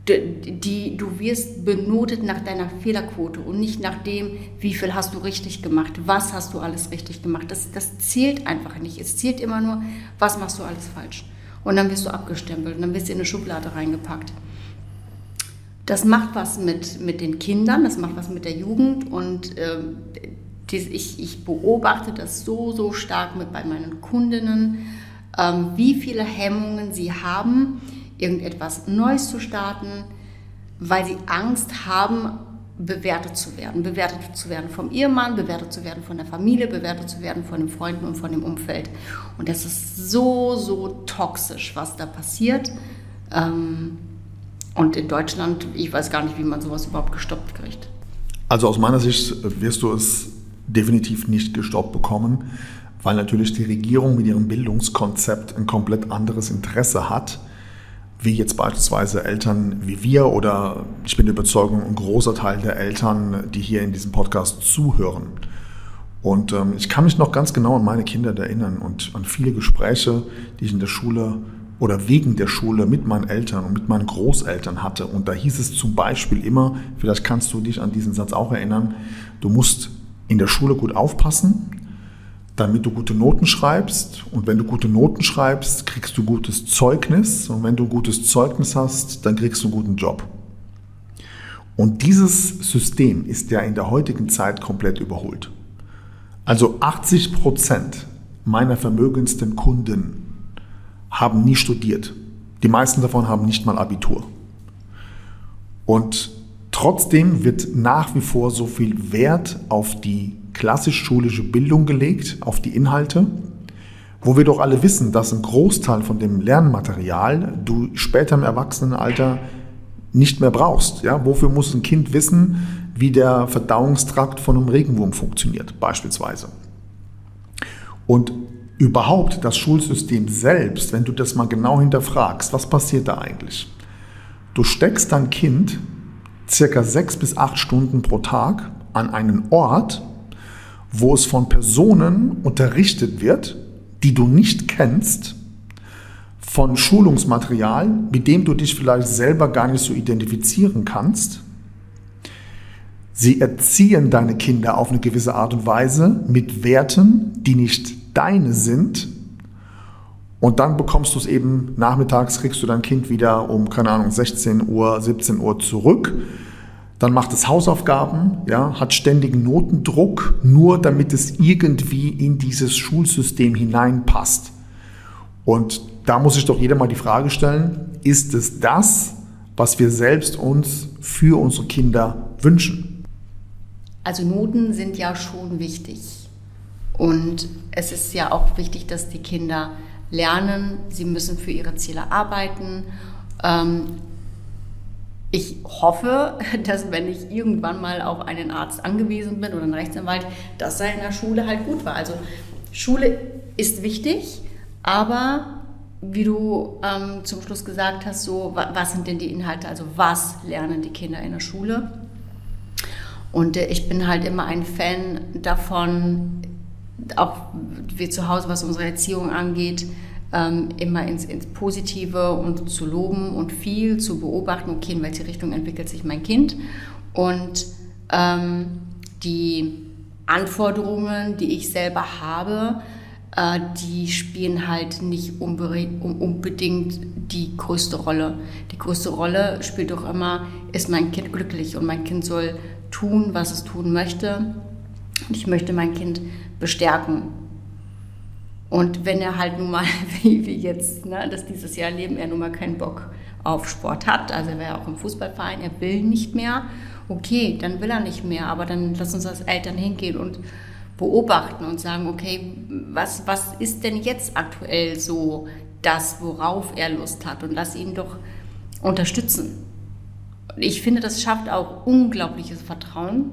Du wirst benotet nach deiner Fehlerquote und nicht nach dem, wie viel hast du richtig gemacht, was hast du alles richtig gemacht. Das zählt einfach nicht. Es zählt immer nur, was machst du alles falsch. Und dann wirst du abgestempelt und dann wirst du in eine Schublade reingepackt. Das macht was mit den Kindern, das macht was mit der Jugend und ich beobachte das so stark bei meinen Kundinnen, wie viele Hemmungen sie haben, irgendetwas Neues zu starten, weil sie Angst haben, bewertet zu werden vom Ehemann, bewertet zu werden von der Familie, bewertet zu werden von den Freunden und von dem Umfeld. Und das ist so, so toxisch, was da passiert. Und in Deutschland, ich weiß gar nicht, wie man sowas überhaupt gestoppt kriegt. Also aus meiner Sicht wirst du es definitiv nicht gestoppt bekommen, weil natürlich die Regierung mit ihrem Bildungskonzept ein komplett anderes Interesse hat, wie jetzt beispielsweise Eltern wie wir oder ich bin der Überzeugung, ein großer Teil der Eltern, die hier in diesem Podcast zuhören. Und ich kann mich noch ganz genau an meine Kinder erinnern und an viele Gespräche, die ich in der Schule oder wegen der Schule mit meinen Eltern und mit meinen Großeltern hatte. Und da hieß es zum Beispiel immer, vielleicht kannst du dich an diesen Satz auch erinnern, du musst in der Schule gut aufpassen, damit du gute Noten schreibst. Und wenn du gute Noten schreibst, kriegst du gutes Zeugnis. Und wenn du ein gutes Zeugnis hast, dann kriegst du einen guten Job. Und dieses System ist ja in der heutigen Zeit komplett überholt. Also 80% meiner vermögendsten Kunden haben nie studiert. Die meisten davon haben nicht mal Abitur. Und trotzdem wird nach wie vor so viel Wert auf die klassisch-schulische Bildung gelegt, auf die Inhalte, wo wir doch alle wissen, dass ein Großteil von dem Lernmaterial du später im Erwachsenenalter nicht mehr brauchst. Ja? Wofür muss ein Kind wissen, wie der Verdauungstrakt von einem Regenwurm funktioniert, beispielsweise. Und überhaupt das Schulsystem selbst, wenn du das mal genau hinterfragst, was passiert da eigentlich? Du steckst dein Kind circa 6 bis 8 Stunden pro Tag an einen Ort, wo es von Personen unterrichtet wird, die du nicht kennst, von Schulungsmaterial, mit dem du dich vielleicht selber gar nicht so identifizieren kannst. Sie erziehen deine Kinder auf eine gewisse Art und Weise mit Werten, die nicht deine sind. Und dann bekommst du es eben, nachmittags kriegst du dein Kind wieder um, keine Ahnung, 16 Uhr, 17 Uhr zurück. Dann macht es Hausaufgaben, ja, hat ständigen Notendruck, nur damit es irgendwie in dieses Schulsystem hineinpasst. Und da muss sich doch jeder mal die Frage stellen, ist es das, was wir selbst uns für unsere Kinder wünschen? Also Noten sind ja schon wichtig. Und es ist ja auch wichtig, dass die Kinder lernen, sie müssen für ihre Ziele arbeiten. Ich hoffe, dass wenn ich irgendwann mal auf einen Arzt angewiesen bin oder einen Rechtsanwalt, dass er in der Schule halt gut war. Also Schule ist wichtig, aber wie du zum Schluss gesagt hast, so, was sind denn die Inhalte, also was lernen die Kinder in der Schule? Und ich bin halt immer ein Fan davon, auch wir zu Hause, was unsere Erziehung angeht, immer ins Positive und zu loben und viel zu beobachten, okay, in welche Richtung entwickelt sich mein Kind. Und die Anforderungen, die ich selber habe, die spielen halt nicht unbedingt die größte Rolle. Die größte Rolle spielt doch immer, ist mein Kind glücklich und mein Kind soll tun, was es tun möchte. Und ich möchte mein Kind bestärken. Und wenn er halt nun mal, wie jetzt, ne, das dieses Jahr erleben, er nun mal keinen Bock auf Sport hat, also er wäre auch im Fußballverein, er will nicht mehr, okay, dann will er nicht mehr, aber dann lass uns als Eltern hingehen und beobachten und sagen, okay, was ist denn jetzt aktuell so das, worauf er Lust hat, und lass ihn doch unterstützen. Ich finde, das schafft auch unglaubliches Vertrauen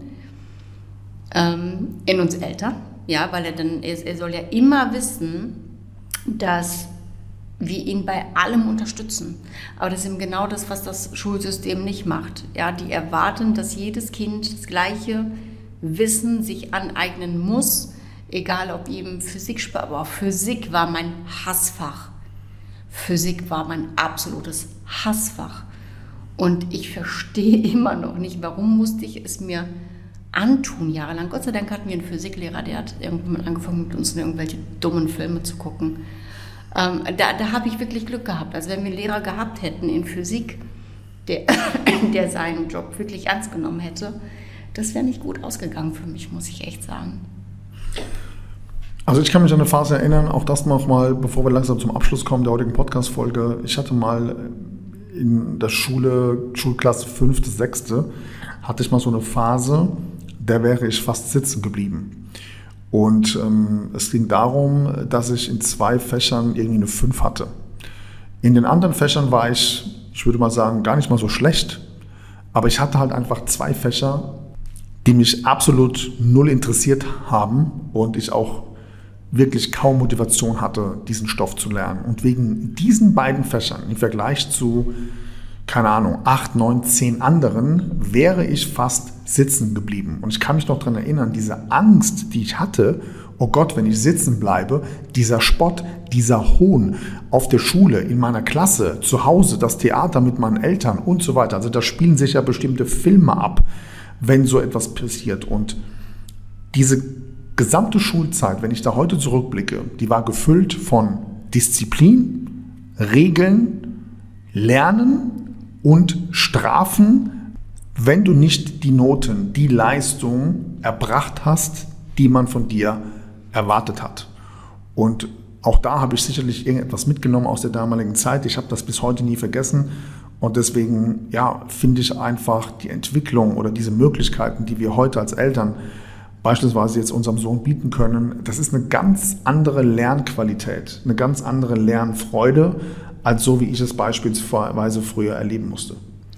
in uns Eltern. Ja, weil er soll ja immer wissen, dass wir ihn bei allem unterstützen. Aber das ist eben genau das, was das Schulsystem nicht macht. Ja, die erwarten, dass jedes Kind das gleiche Wissen sich aneignen muss, egal ob ihm Physik, aber auch Physik war mein Hassfach. Physik war mein absolutes Hassfach. Und ich verstehe immer noch nicht, warum musste ich es mir antun jahrelang. Gott sei Dank hatten wir einen Physiklehrer, der hat irgendwann angefangen, mit uns in irgendwelche dummen Filme zu gucken. Da habe ich wirklich Glück gehabt. Also wenn wir einen Lehrer gehabt hätten in Physik, der seinen Job wirklich ernst genommen hätte, das wäre nicht gut ausgegangen für mich, muss ich echt sagen. Also ich kann mich an eine Phase erinnern, auch das nochmal, bevor wir langsam zum Abschluss kommen der heutigen Podcast-Folge. Ich hatte mal in der Schulklasse 5., 6., hatte ich mal so eine Phase, da wäre ich fast sitzen geblieben. Und es ging darum, dass ich in 2 Fächern irgendwie eine 5 hatte. In den anderen Fächern war ich würde mal sagen, gar nicht mal so schlecht. Aber ich hatte halt einfach 2 Fächer, die mich absolut null interessiert haben und ich auch wirklich kaum Motivation hatte, diesen Stoff zu lernen. Und wegen diesen beiden Fächern im Vergleich zu, keine Ahnung, 8, 9, 10 anderen, wäre ich fast sitzen geblieben. Und ich kann mich noch daran erinnern, diese Angst, die ich hatte, oh Gott, wenn ich sitzen bleibe, dieser Spott, dieser Hohn auf der Schule, in meiner Klasse, zu Hause, das Theater mit meinen Eltern und so weiter. Also da spielen sich ja bestimmte Filme ab, wenn so etwas passiert. Und diese gesamte Schulzeit, wenn ich da heute zurückblicke, die war gefüllt von Disziplin, Regeln, Lernen und Strafen, wenn du nicht die Noten, die Leistung erbracht hast, die man von dir erwartet hat. Und auch da habe ich sicherlich irgendetwas mitgenommen aus der damaligen Zeit. Ich habe das bis heute nie vergessen. Und deswegen finde ich einfach die Entwicklung oder diese Möglichkeiten, die wir heute als Eltern beispielsweise jetzt unserem Sohn bieten können, das ist eine ganz andere Lernqualität, eine ganz andere Lernfreude, als so wie ich es beispielsweise früher erleben musste.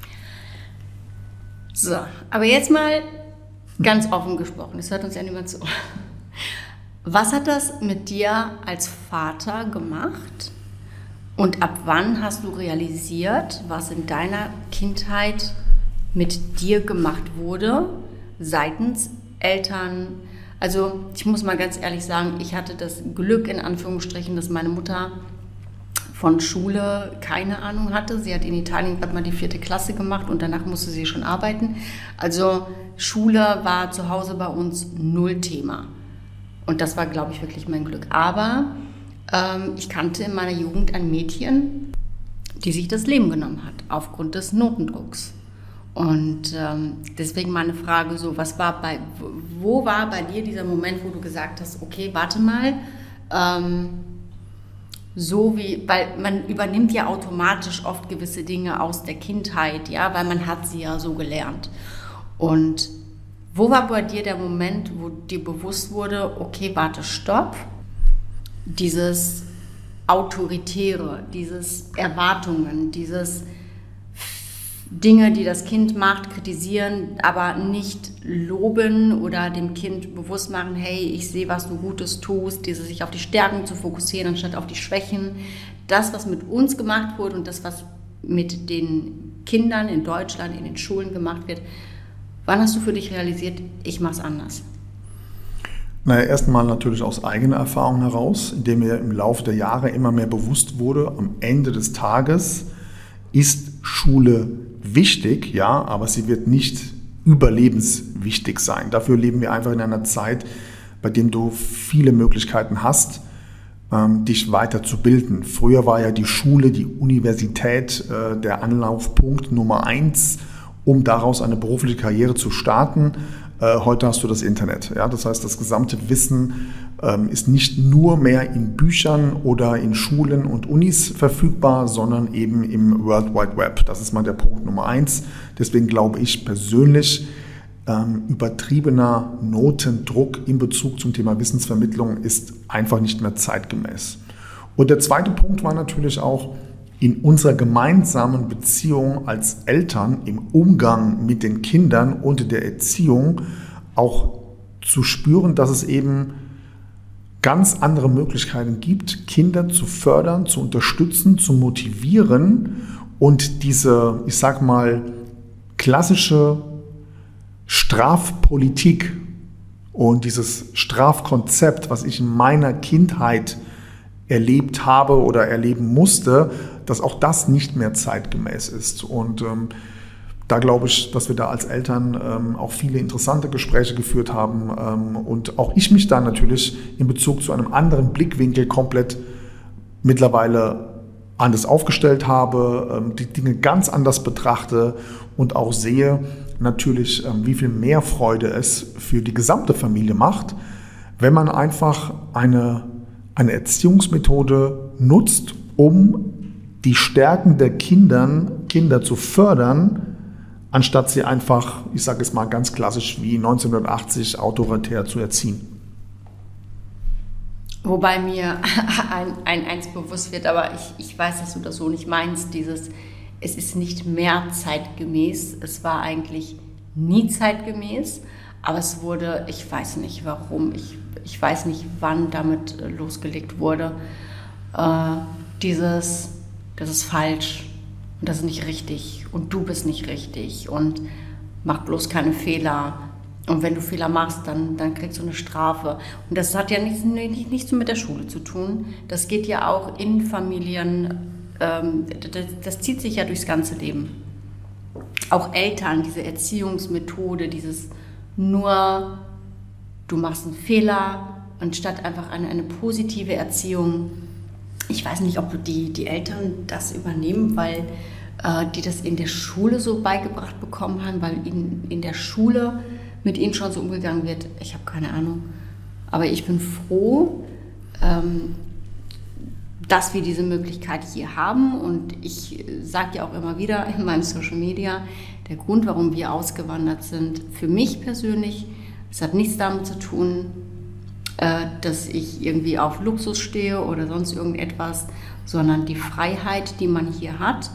So, aber jetzt mal ganz offen gesprochen, das hört uns ja niemand zu. Was hat das mit dir als Vater gemacht und ab wann hast du realisiert, was in deiner Kindheit mit dir gemacht wurde, seitens Eltern? Also ich muss mal ganz ehrlich sagen, ich hatte das Glück in Anführungsstrichen, dass meine Mutter von Schule keine Ahnung hatte. Sie hat in Italien gerade mal die 4. Klasse gemacht und danach musste sie schon arbeiten. Also Schule war zu Hause bei uns null Thema. Und das war, glaube ich, wirklich mein Glück. Aber ich kannte in meiner Jugend ein Mädchen, die sich das Leben genommen hat, aufgrund des Notendrucks. Und deswegen meine Frage so, wo war bei dir dieser Moment, wo du gesagt hast, okay, warte mal, weil man übernimmt ja automatisch oft gewisse Dinge aus der Kindheit, ja, weil man hat sie ja so gelernt. Und wo war bei dir der Moment, wo dir bewusst wurde, okay, warte, stopp, dieses Autoritäre, dieses Erwartungen, dieses Dinge, die das Kind macht, kritisieren, aber nicht loben oder dem Kind bewusst machen, hey, ich sehe, was du Gutes tust, sich auf die Stärken zu fokussieren, anstatt auf die Schwächen. Das, was mit uns gemacht wurde und das, was mit den Kindern in Deutschland, in den Schulen gemacht wird, wann hast du für dich realisiert, ich mache es anders? Naja, erstmal natürlich aus eigener Erfahrung heraus, indem mir im Laufe der Jahre immer mehr bewusst wurde, am Ende des Tages ist Schule wichtig, ja, aber sie wird nicht überlebenswichtig sein. Dafür leben wir einfach in einer Zeit, bei dem du viele Möglichkeiten hast, dich weiterzubilden. Früher war ja die Schule, die Universität der Anlaufpunkt Nummer 1, um daraus eine berufliche Karriere zu starten. Heute hast du das Internet. Ja? Das heißt, das gesamte Wissen ist nicht nur mehr in Büchern oder in Schulen und Unis verfügbar, sondern eben im World Wide Web. Das ist mal der Punkt Nummer 1. Deswegen glaube ich persönlich, übertriebener Notendruck in Bezug zum Thema Wissensvermittlung ist einfach nicht mehr zeitgemäß. Und der zweite Punkt war natürlich auch, in unserer gemeinsamen Beziehung als Eltern, im Umgang mit den Kindern und der Erziehung auch zu spüren, dass es eben ganz andere Möglichkeiten gibt, Kinder zu fördern, zu unterstützen, zu motivieren und diese, ich sag mal, klassische Strafpolitik und dieses Strafkonzept, was ich in meiner Kindheit erlebt habe oder erleben musste, dass auch das nicht mehr zeitgemäß ist. Und da glaube ich, dass wir da als Eltern auch viele interessante Gespräche geführt haben und auch ich mich da natürlich in Bezug zu einem anderen Blickwinkel komplett mittlerweile anders aufgestellt habe, die Dinge ganz anders betrachte und auch sehe natürlich, wie viel mehr Freude es für die gesamte Familie macht, wenn man einfach eine Erziehungsmethode nutzt, um die Stärken der Kinder zu fördern, anstatt sie einfach, ich sage es mal ganz klassisch wie 1980 autoritär zu erziehen. Wobei mir eins bewusst wird, aber ich weiß, dass du das so nicht meinst, es ist nicht mehr zeitgemäß, es war eigentlich nie zeitgemäß, aber es wurde, ich weiß nicht warum, ich weiß nicht, wann damit losgelegt wurde, das ist falsch und das ist nicht richtig und du bist nicht richtig und mach bloß keine Fehler. Und wenn du Fehler machst, dann kriegst du eine Strafe. Und das hat ja nichts mit der Schule zu tun. Das geht ja auch in Familien, das zieht sich ja durchs ganze Leben. Auch Eltern, diese Erziehungsmethode, dieses nur, du machst einen Fehler, anstatt einfach eine positive Erziehung. Ich weiß nicht, ob die Eltern das übernehmen, weil die das in der Schule so beigebracht bekommen haben, weil in der Schule mit ihnen schon so umgegangen wird. Ich habe keine Ahnung. Aber ich bin froh, dass wir diese Möglichkeit hier haben. Und ich sage ja auch immer wieder in meinem Social Media, der Grund, warum wir ausgewandert sind, für mich persönlich, es hat nichts damit zu tun, dass ich irgendwie auf Luxus stehe oder sonst irgendetwas, sondern die Freiheit, die man hier hat,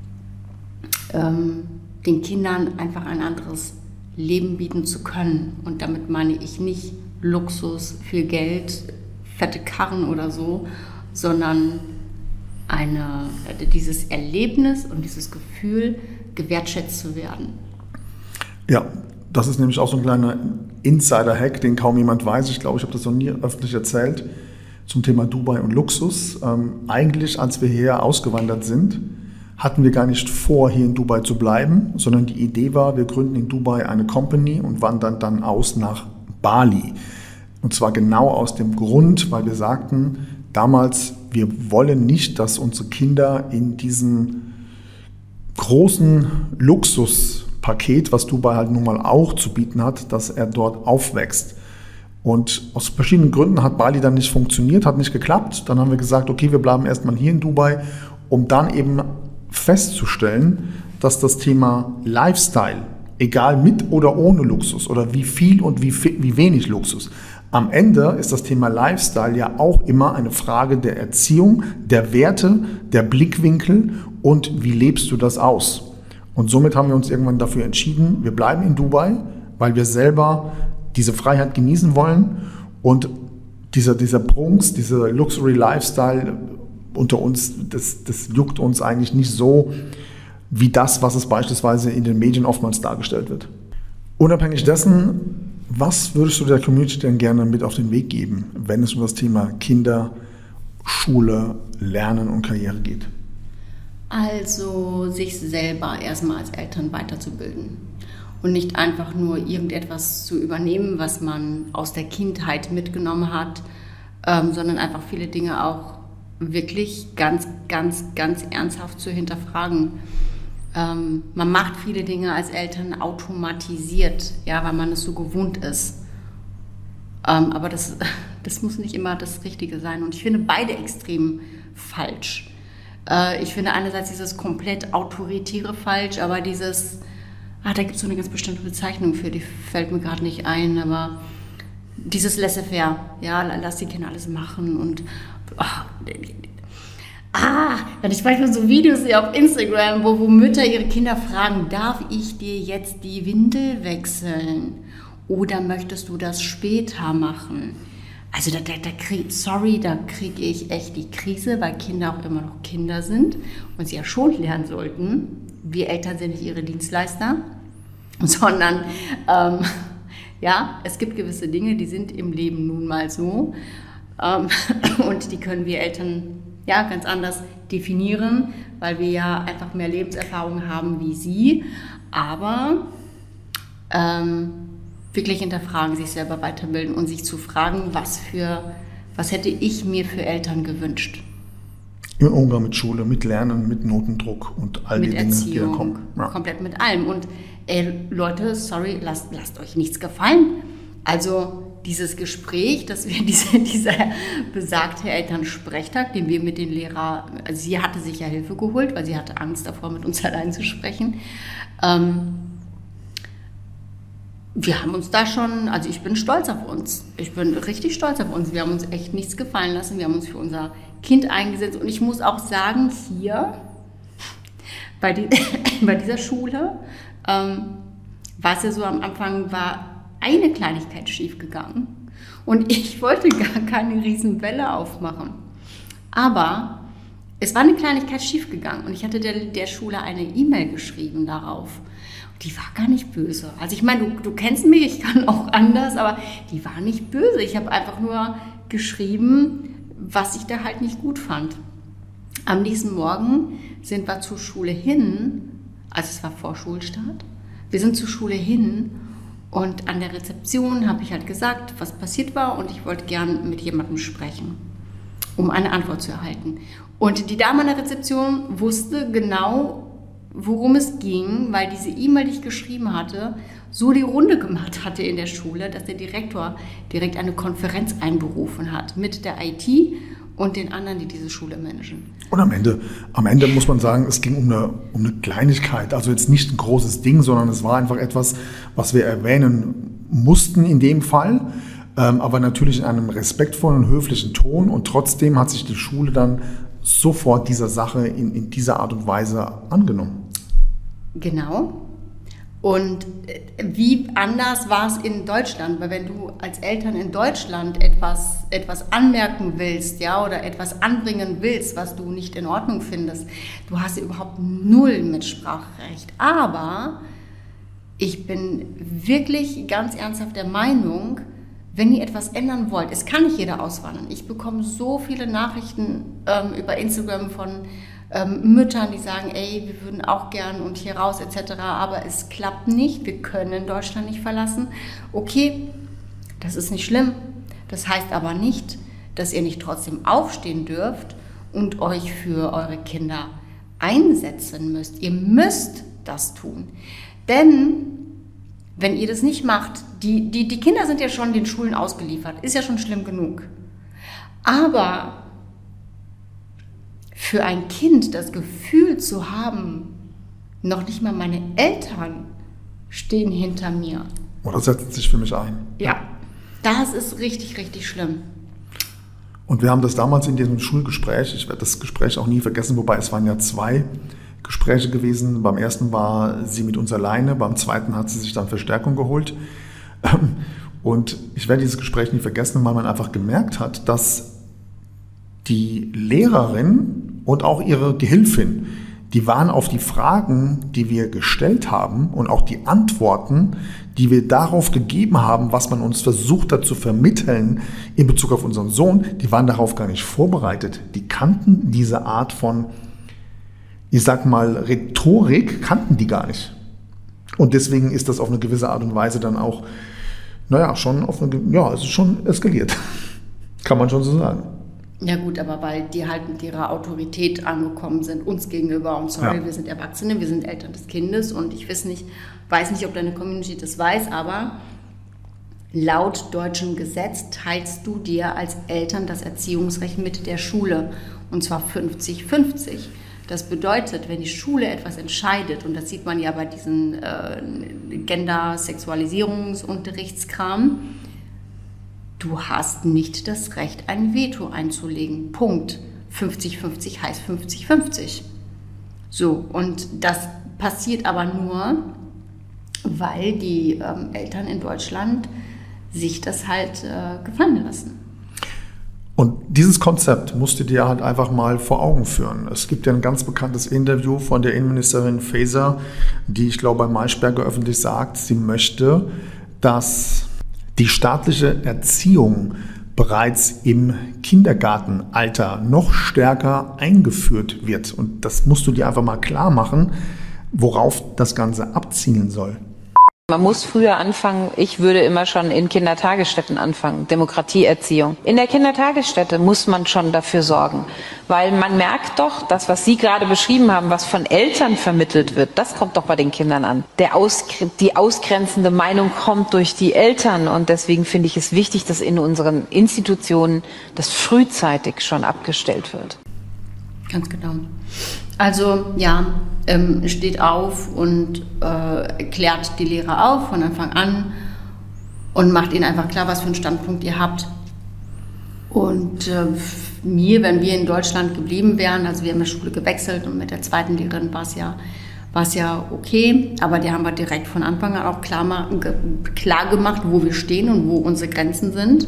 den Kindern einfach ein anderes Leben bieten zu können. Und damit meine ich nicht Luxus, viel Geld, fette Karren oder so, sondern dieses Erlebnis und dieses Gefühl, gewertschätzt zu werden. Ja, das ist nämlich auch so ein kleiner Insider-Hack, den kaum jemand weiß. Ich glaube, ich habe das noch nie öffentlich erzählt, zum Thema Dubai und Luxus. Eigentlich, als wir hier ausgewandert sind, hatten wir gar nicht vor, hier in Dubai zu bleiben, sondern die Idee war, wir gründen in Dubai eine Company und wandern dann aus nach Bali. Und zwar genau aus dem Grund, weil wir sagten damals, wir wollen nicht, dass unsere Kinder in diesem großen Luxuspaket, was Dubai halt nun mal auch zu bieten hat, dass er dort aufwächst. Und aus verschiedenen Gründen hat Bali dann nicht funktioniert, hat nicht geklappt. Dann haben wir gesagt, okay, wir bleiben erstmal hier in Dubai, um dann eben festzustellen, dass das Thema Lifestyle, egal mit oder ohne Luxus oder wie viel und wie wenig Luxus, am Ende ist das Thema Lifestyle ja auch immer eine Frage der Erziehung, der Werte, der Blickwinkel und wie lebst du das aus. Und somit haben wir uns irgendwann dafür entschieden, wir bleiben in Dubai, weil wir selber diese Freiheit genießen wollen und dieser Prunks, dieser Luxury Lifestyle unter uns, das juckt uns eigentlich nicht so wie das, was es beispielsweise in den Medien oftmals dargestellt wird. Unabhängig dessen, was würdest du der Community denn gerne mit auf den Weg geben, wenn es um das Thema Kinder, Schule, Lernen und Karriere geht? Also sich selber erstmal als Eltern weiterzubilden und nicht einfach nur irgendetwas zu übernehmen, was man aus der Kindheit mitgenommen hat, sondern einfach viele Dinge auch wirklich ganz, ganz, ganz ernsthaft zu hinterfragen. Man macht viele Dinge als Eltern automatisiert, ja, weil man es so gewohnt ist. Aber das muss nicht immer das Richtige sein. Und ich finde beide extrem falsch. Ich finde einerseits dieses komplett Autoritäre falsch, aber dieses, da gibt es so eine ganz bestimmte Bezeichnung für, die fällt mir gerade nicht ein, aber dieses Laissez-faire, ja, lass die Kinder alles machen und dann ich manchmal so Videos sehe auf Instagram, wo Mütter ihre Kinder fragen, darf ich dir jetzt die Windel wechseln oder möchtest du das später machen? Also da kriege ich echt die Krise, weil Kinder auch immer noch Kinder sind und sie ja schon lernen sollten, wir Eltern sind nicht ihre Dienstleister, sondern ja, es gibt gewisse Dinge, die sind im Leben nun mal so und die können wir Eltern ja ganz anders definieren, weil wir ja einfach mehr Lebenserfahrung haben wie sie, aber wirklich hinterfragen, sich selber weiterbilden und sich zu fragen, was hätte ich mir für Eltern gewünscht. Im Umgang mit Schule, mit Lernen, mit Notendruck und all die Dinge, die da kommen. Ja. Komplett mit allem. Und Leute, sorry, lasst euch nichts gefallen. Also dieses Gespräch, dass wir dieser besagte Elternsprechtag, den wir mit den Lehrern, also sie hatte sich ja Hilfe geholt, weil sie hatte Angst davor, mit uns allein zu sprechen. Wir haben uns da schon, also ich bin stolz auf uns. Ich bin richtig stolz auf uns. Wir haben uns echt nichts gefallen lassen. Wir haben uns für unser Kind eingesetzt. Und ich muss auch sagen, hier bei dieser Schule war es ja so, am Anfang war eine Kleinigkeit schiefgegangen. Und ich wollte gar keine Riesenwelle aufmachen. Aber es war eine Kleinigkeit schiefgegangen. Und ich hatte der Schule eine E-Mail geschrieben darauf. Die war gar nicht böse. Also ich meine, du kennst mich, ich kann auch anders, aber die war nicht böse. Ich habe einfach nur geschrieben, was ich da halt nicht gut fand. Am nächsten Morgen sind wir zur Schule hin, also es war vor Schulstart. Wir sind zur Schule hin und an der Rezeption habe ich halt gesagt, was passiert war und ich wollte gern mit jemandem sprechen, um eine Antwort zu erhalten. Und die Dame an der Rezeption wusste genau, worum es ging, weil diese E-Mail, die ich geschrieben hatte, so die Runde gemacht hatte in der Schule, dass der Direktor direkt eine Konferenz einberufen hat mit der IT und den anderen, die diese Schule managen. Und am Ende muss man sagen, es ging um eine Kleinigkeit, also jetzt nicht ein großes Ding, sondern es war einfach etwas, was wir erwähnen mussten in dem Fall, aber natürlich in einem respektvollen, höflichen Ton, und trotzdem hat sich die Schule dann sofort dieser Sache in dieser Art und Weise angenommen. Genau. Und wie anders war es in Deutschland? Weil wenn du als Eltern in Deutschland etwas anmerken willst, ja, oder etwas anbringen willst, was du nicht in Ordnung findest, du hast ja überhaupt null Mitspracherecht. Aber ich bin wirklich ganz ernsthaft der Meinung, wenn ihr etwas ändern wollt, es kann nicht jeder auswandern. Ich bekomme so viele Nachrichten über Instagram von Müttern, die sagen, ey, wir würden auch gern und hier raus etc., aber es klappt nicht, wir können Deutschland nicht verlassen. Okay, das ist nicht schlimm. Das heißt aber nicht, dass ihr nicht trotzdem aufstehen dürft und euch für eure Kinder einsetzen müsst. Ihr müsst das tun. Denn wenn ihr das nicht macht, die Kinder sind ja schon den Schulen ausgeliefert, ist ja schon schlimm genug. Aber für ein Kind das Gefühl zu haben, noch nicht mal meine Eltern stehen hinter mir. Oder setzen sich für mich ein. Ja, das ist richtig, richtig schlimm. Und wir haben das damals in diesem Schulgespräch, ich werde das Gespräch auch nie vergessen, wobei es waren ja 2 Gespräche gewesen. Beim ersten war sie mit uns alleine, beim zweiten hat sie sich dann Verstärkung geholt. Und ich werde dieses Gespräch nie vergessen, weil man einfach gemerkt hat, dass die Lehrerin und auch ihre Gehilfin, die waren auf die Fragen, die wir gestellt haben und auch die Antworten, die wir darauf gegeben haben, was man uns versucht hat zu vermitteln in Bezug auf unseren Sohn, die waren darauf gar nicht vorbereitet. Die kannten diese Art von, ich sag mal, Rhetorik, kannten die gar nicht. Und deswegen ist das auf eine gewisse Art und Weise dann auch, es ist schon eskaliert. Kann man schon so sagen. Ja gut, aber weil die halt mit ihrer Autorität angekommen sind, uns gegenüber, und sorry, wir sind Erwachsene, wir sind Eltern des Kindes und ich weiß nicht, ob deine Community das weiß, aber laut deutschem Gesetz teilst du dir als Eltern das Erziehungsrecht mit der Schule, und zwar 50-50. Das bedeutet, wenn die Schule etwas entscheidet, und das sieht man ja bei diesen Gender-Sexualisierungsunterrichtskram, du hast nicht das Recht, ein Veto einzulegen. Punkt. 50-50 heißt 50-50. So, und das passiert aber nur, weil die Eltern in Deutschland sich das halt gefallen lassen. Und dieses Konzept musst du dir halt einfach mal vor Augen führen. Es gibt ja ein ganz bekanntes Interview von der Innenministerin Faeser, die, ich glaube, bei Maischberger öffentlich sagt, sie möchte, dass die staatliche Erziehung bereits im Kindergartenalter noch stärker eingeführt wird. Und das musst du dir einfach mal klar machen, worauf das Ganze abzielen soll. Man muss früher anfangen, ich würde immer schon in Kindertagesstätten anfangen, Demokratieerziehung. In der Kindertagesstätte muss man schon dafür sorgen, weil man merkt doch, das, was Sie gerade beschrieben haben, was von Eltern vermittelt wird, das kommt doch bei den Kindern an. Die ausgrenzende Meinung kommt durch die Eltern und deswegen finde ich es wichtig, dass in unseren Institutionen das frühzeitig schon abgestellt wird. Ganz genau. Also ja, steht auf und klärt die Lehrer auf von Anfang an und macht ihnen einfach klar, was für einen Standpunkt ihr habt. Und wenn wir in Deutschland geblieben wären, also wir haben die Schule gewechselt und mit der zweiten Lehrerin war es ja okay, aber die haben wir direkt von Anfang an auch klar gemacht, wo wir stehen und wo unsere Grenzen sind.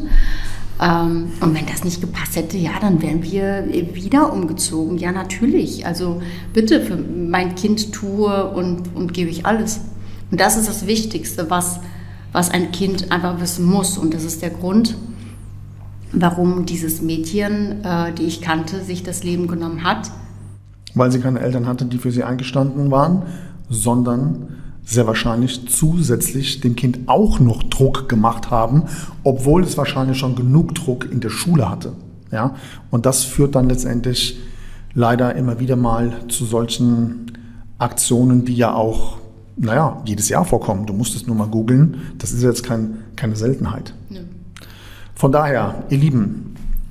Und wenn das nicht gepasst hätte, ja, dann wären wir wieder umgezogen. Ja, natürlich. Also bitte, für mein Kind tue und gebe ich alles. Und das ist das Wichtigste, was ein Kind einfach wissen muss. Und das ist der Grund, warum dieses Mädchen, die ich kannte, sich das Leben genommen hat. Weil sie keine Eltern hatte, die für sie eingestanden waren, sondern sehr wahrscheinlich zusätzlich dem Kind auch noch Druck gemacht haben, obwohl es wahrscheinlich schon genug Druck in der Schule hatte. Ja? Und das führt dann letztendlich leider immer wieder mal zu solchen Aktionen, die ja auch, jedes Jahr vorkommen. Du musst es nur mal googeln. Das ist jetzt keine Seltenheit. Ja. Von daher, ihr Lieben,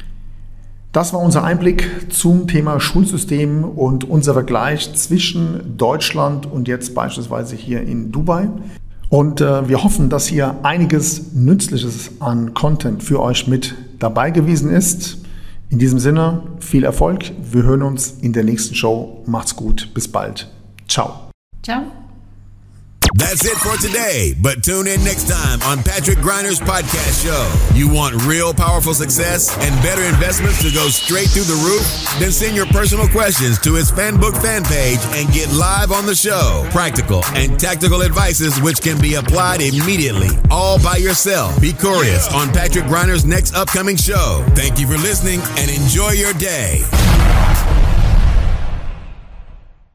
das war unser Einblick zum Thema Schulsystem und unser Vergleich zwischen Deutschland und jetzt beispielsweise hier in Dubai. Und wir hoffen, dass hier einiges Nützliches an Content für euch mit dabei gewesen ist. In diesem Sinne, viel Erfolg. Wir hören uns in der nächsten Show. Macht's gut. Bis bald. Ciao. Ciao. That's it for today, but tune in next time on Patrick Griner's podcast show. You want real powerful success and better investments to go straight through the roof? Then send your personal questions to his FanBook fan page and get live on the show. Practical and tactical advices which can be applied immediately, all by yourself. Be curious on Patrick Griner's next upcoming show. Thank you for listening and enjoy your day.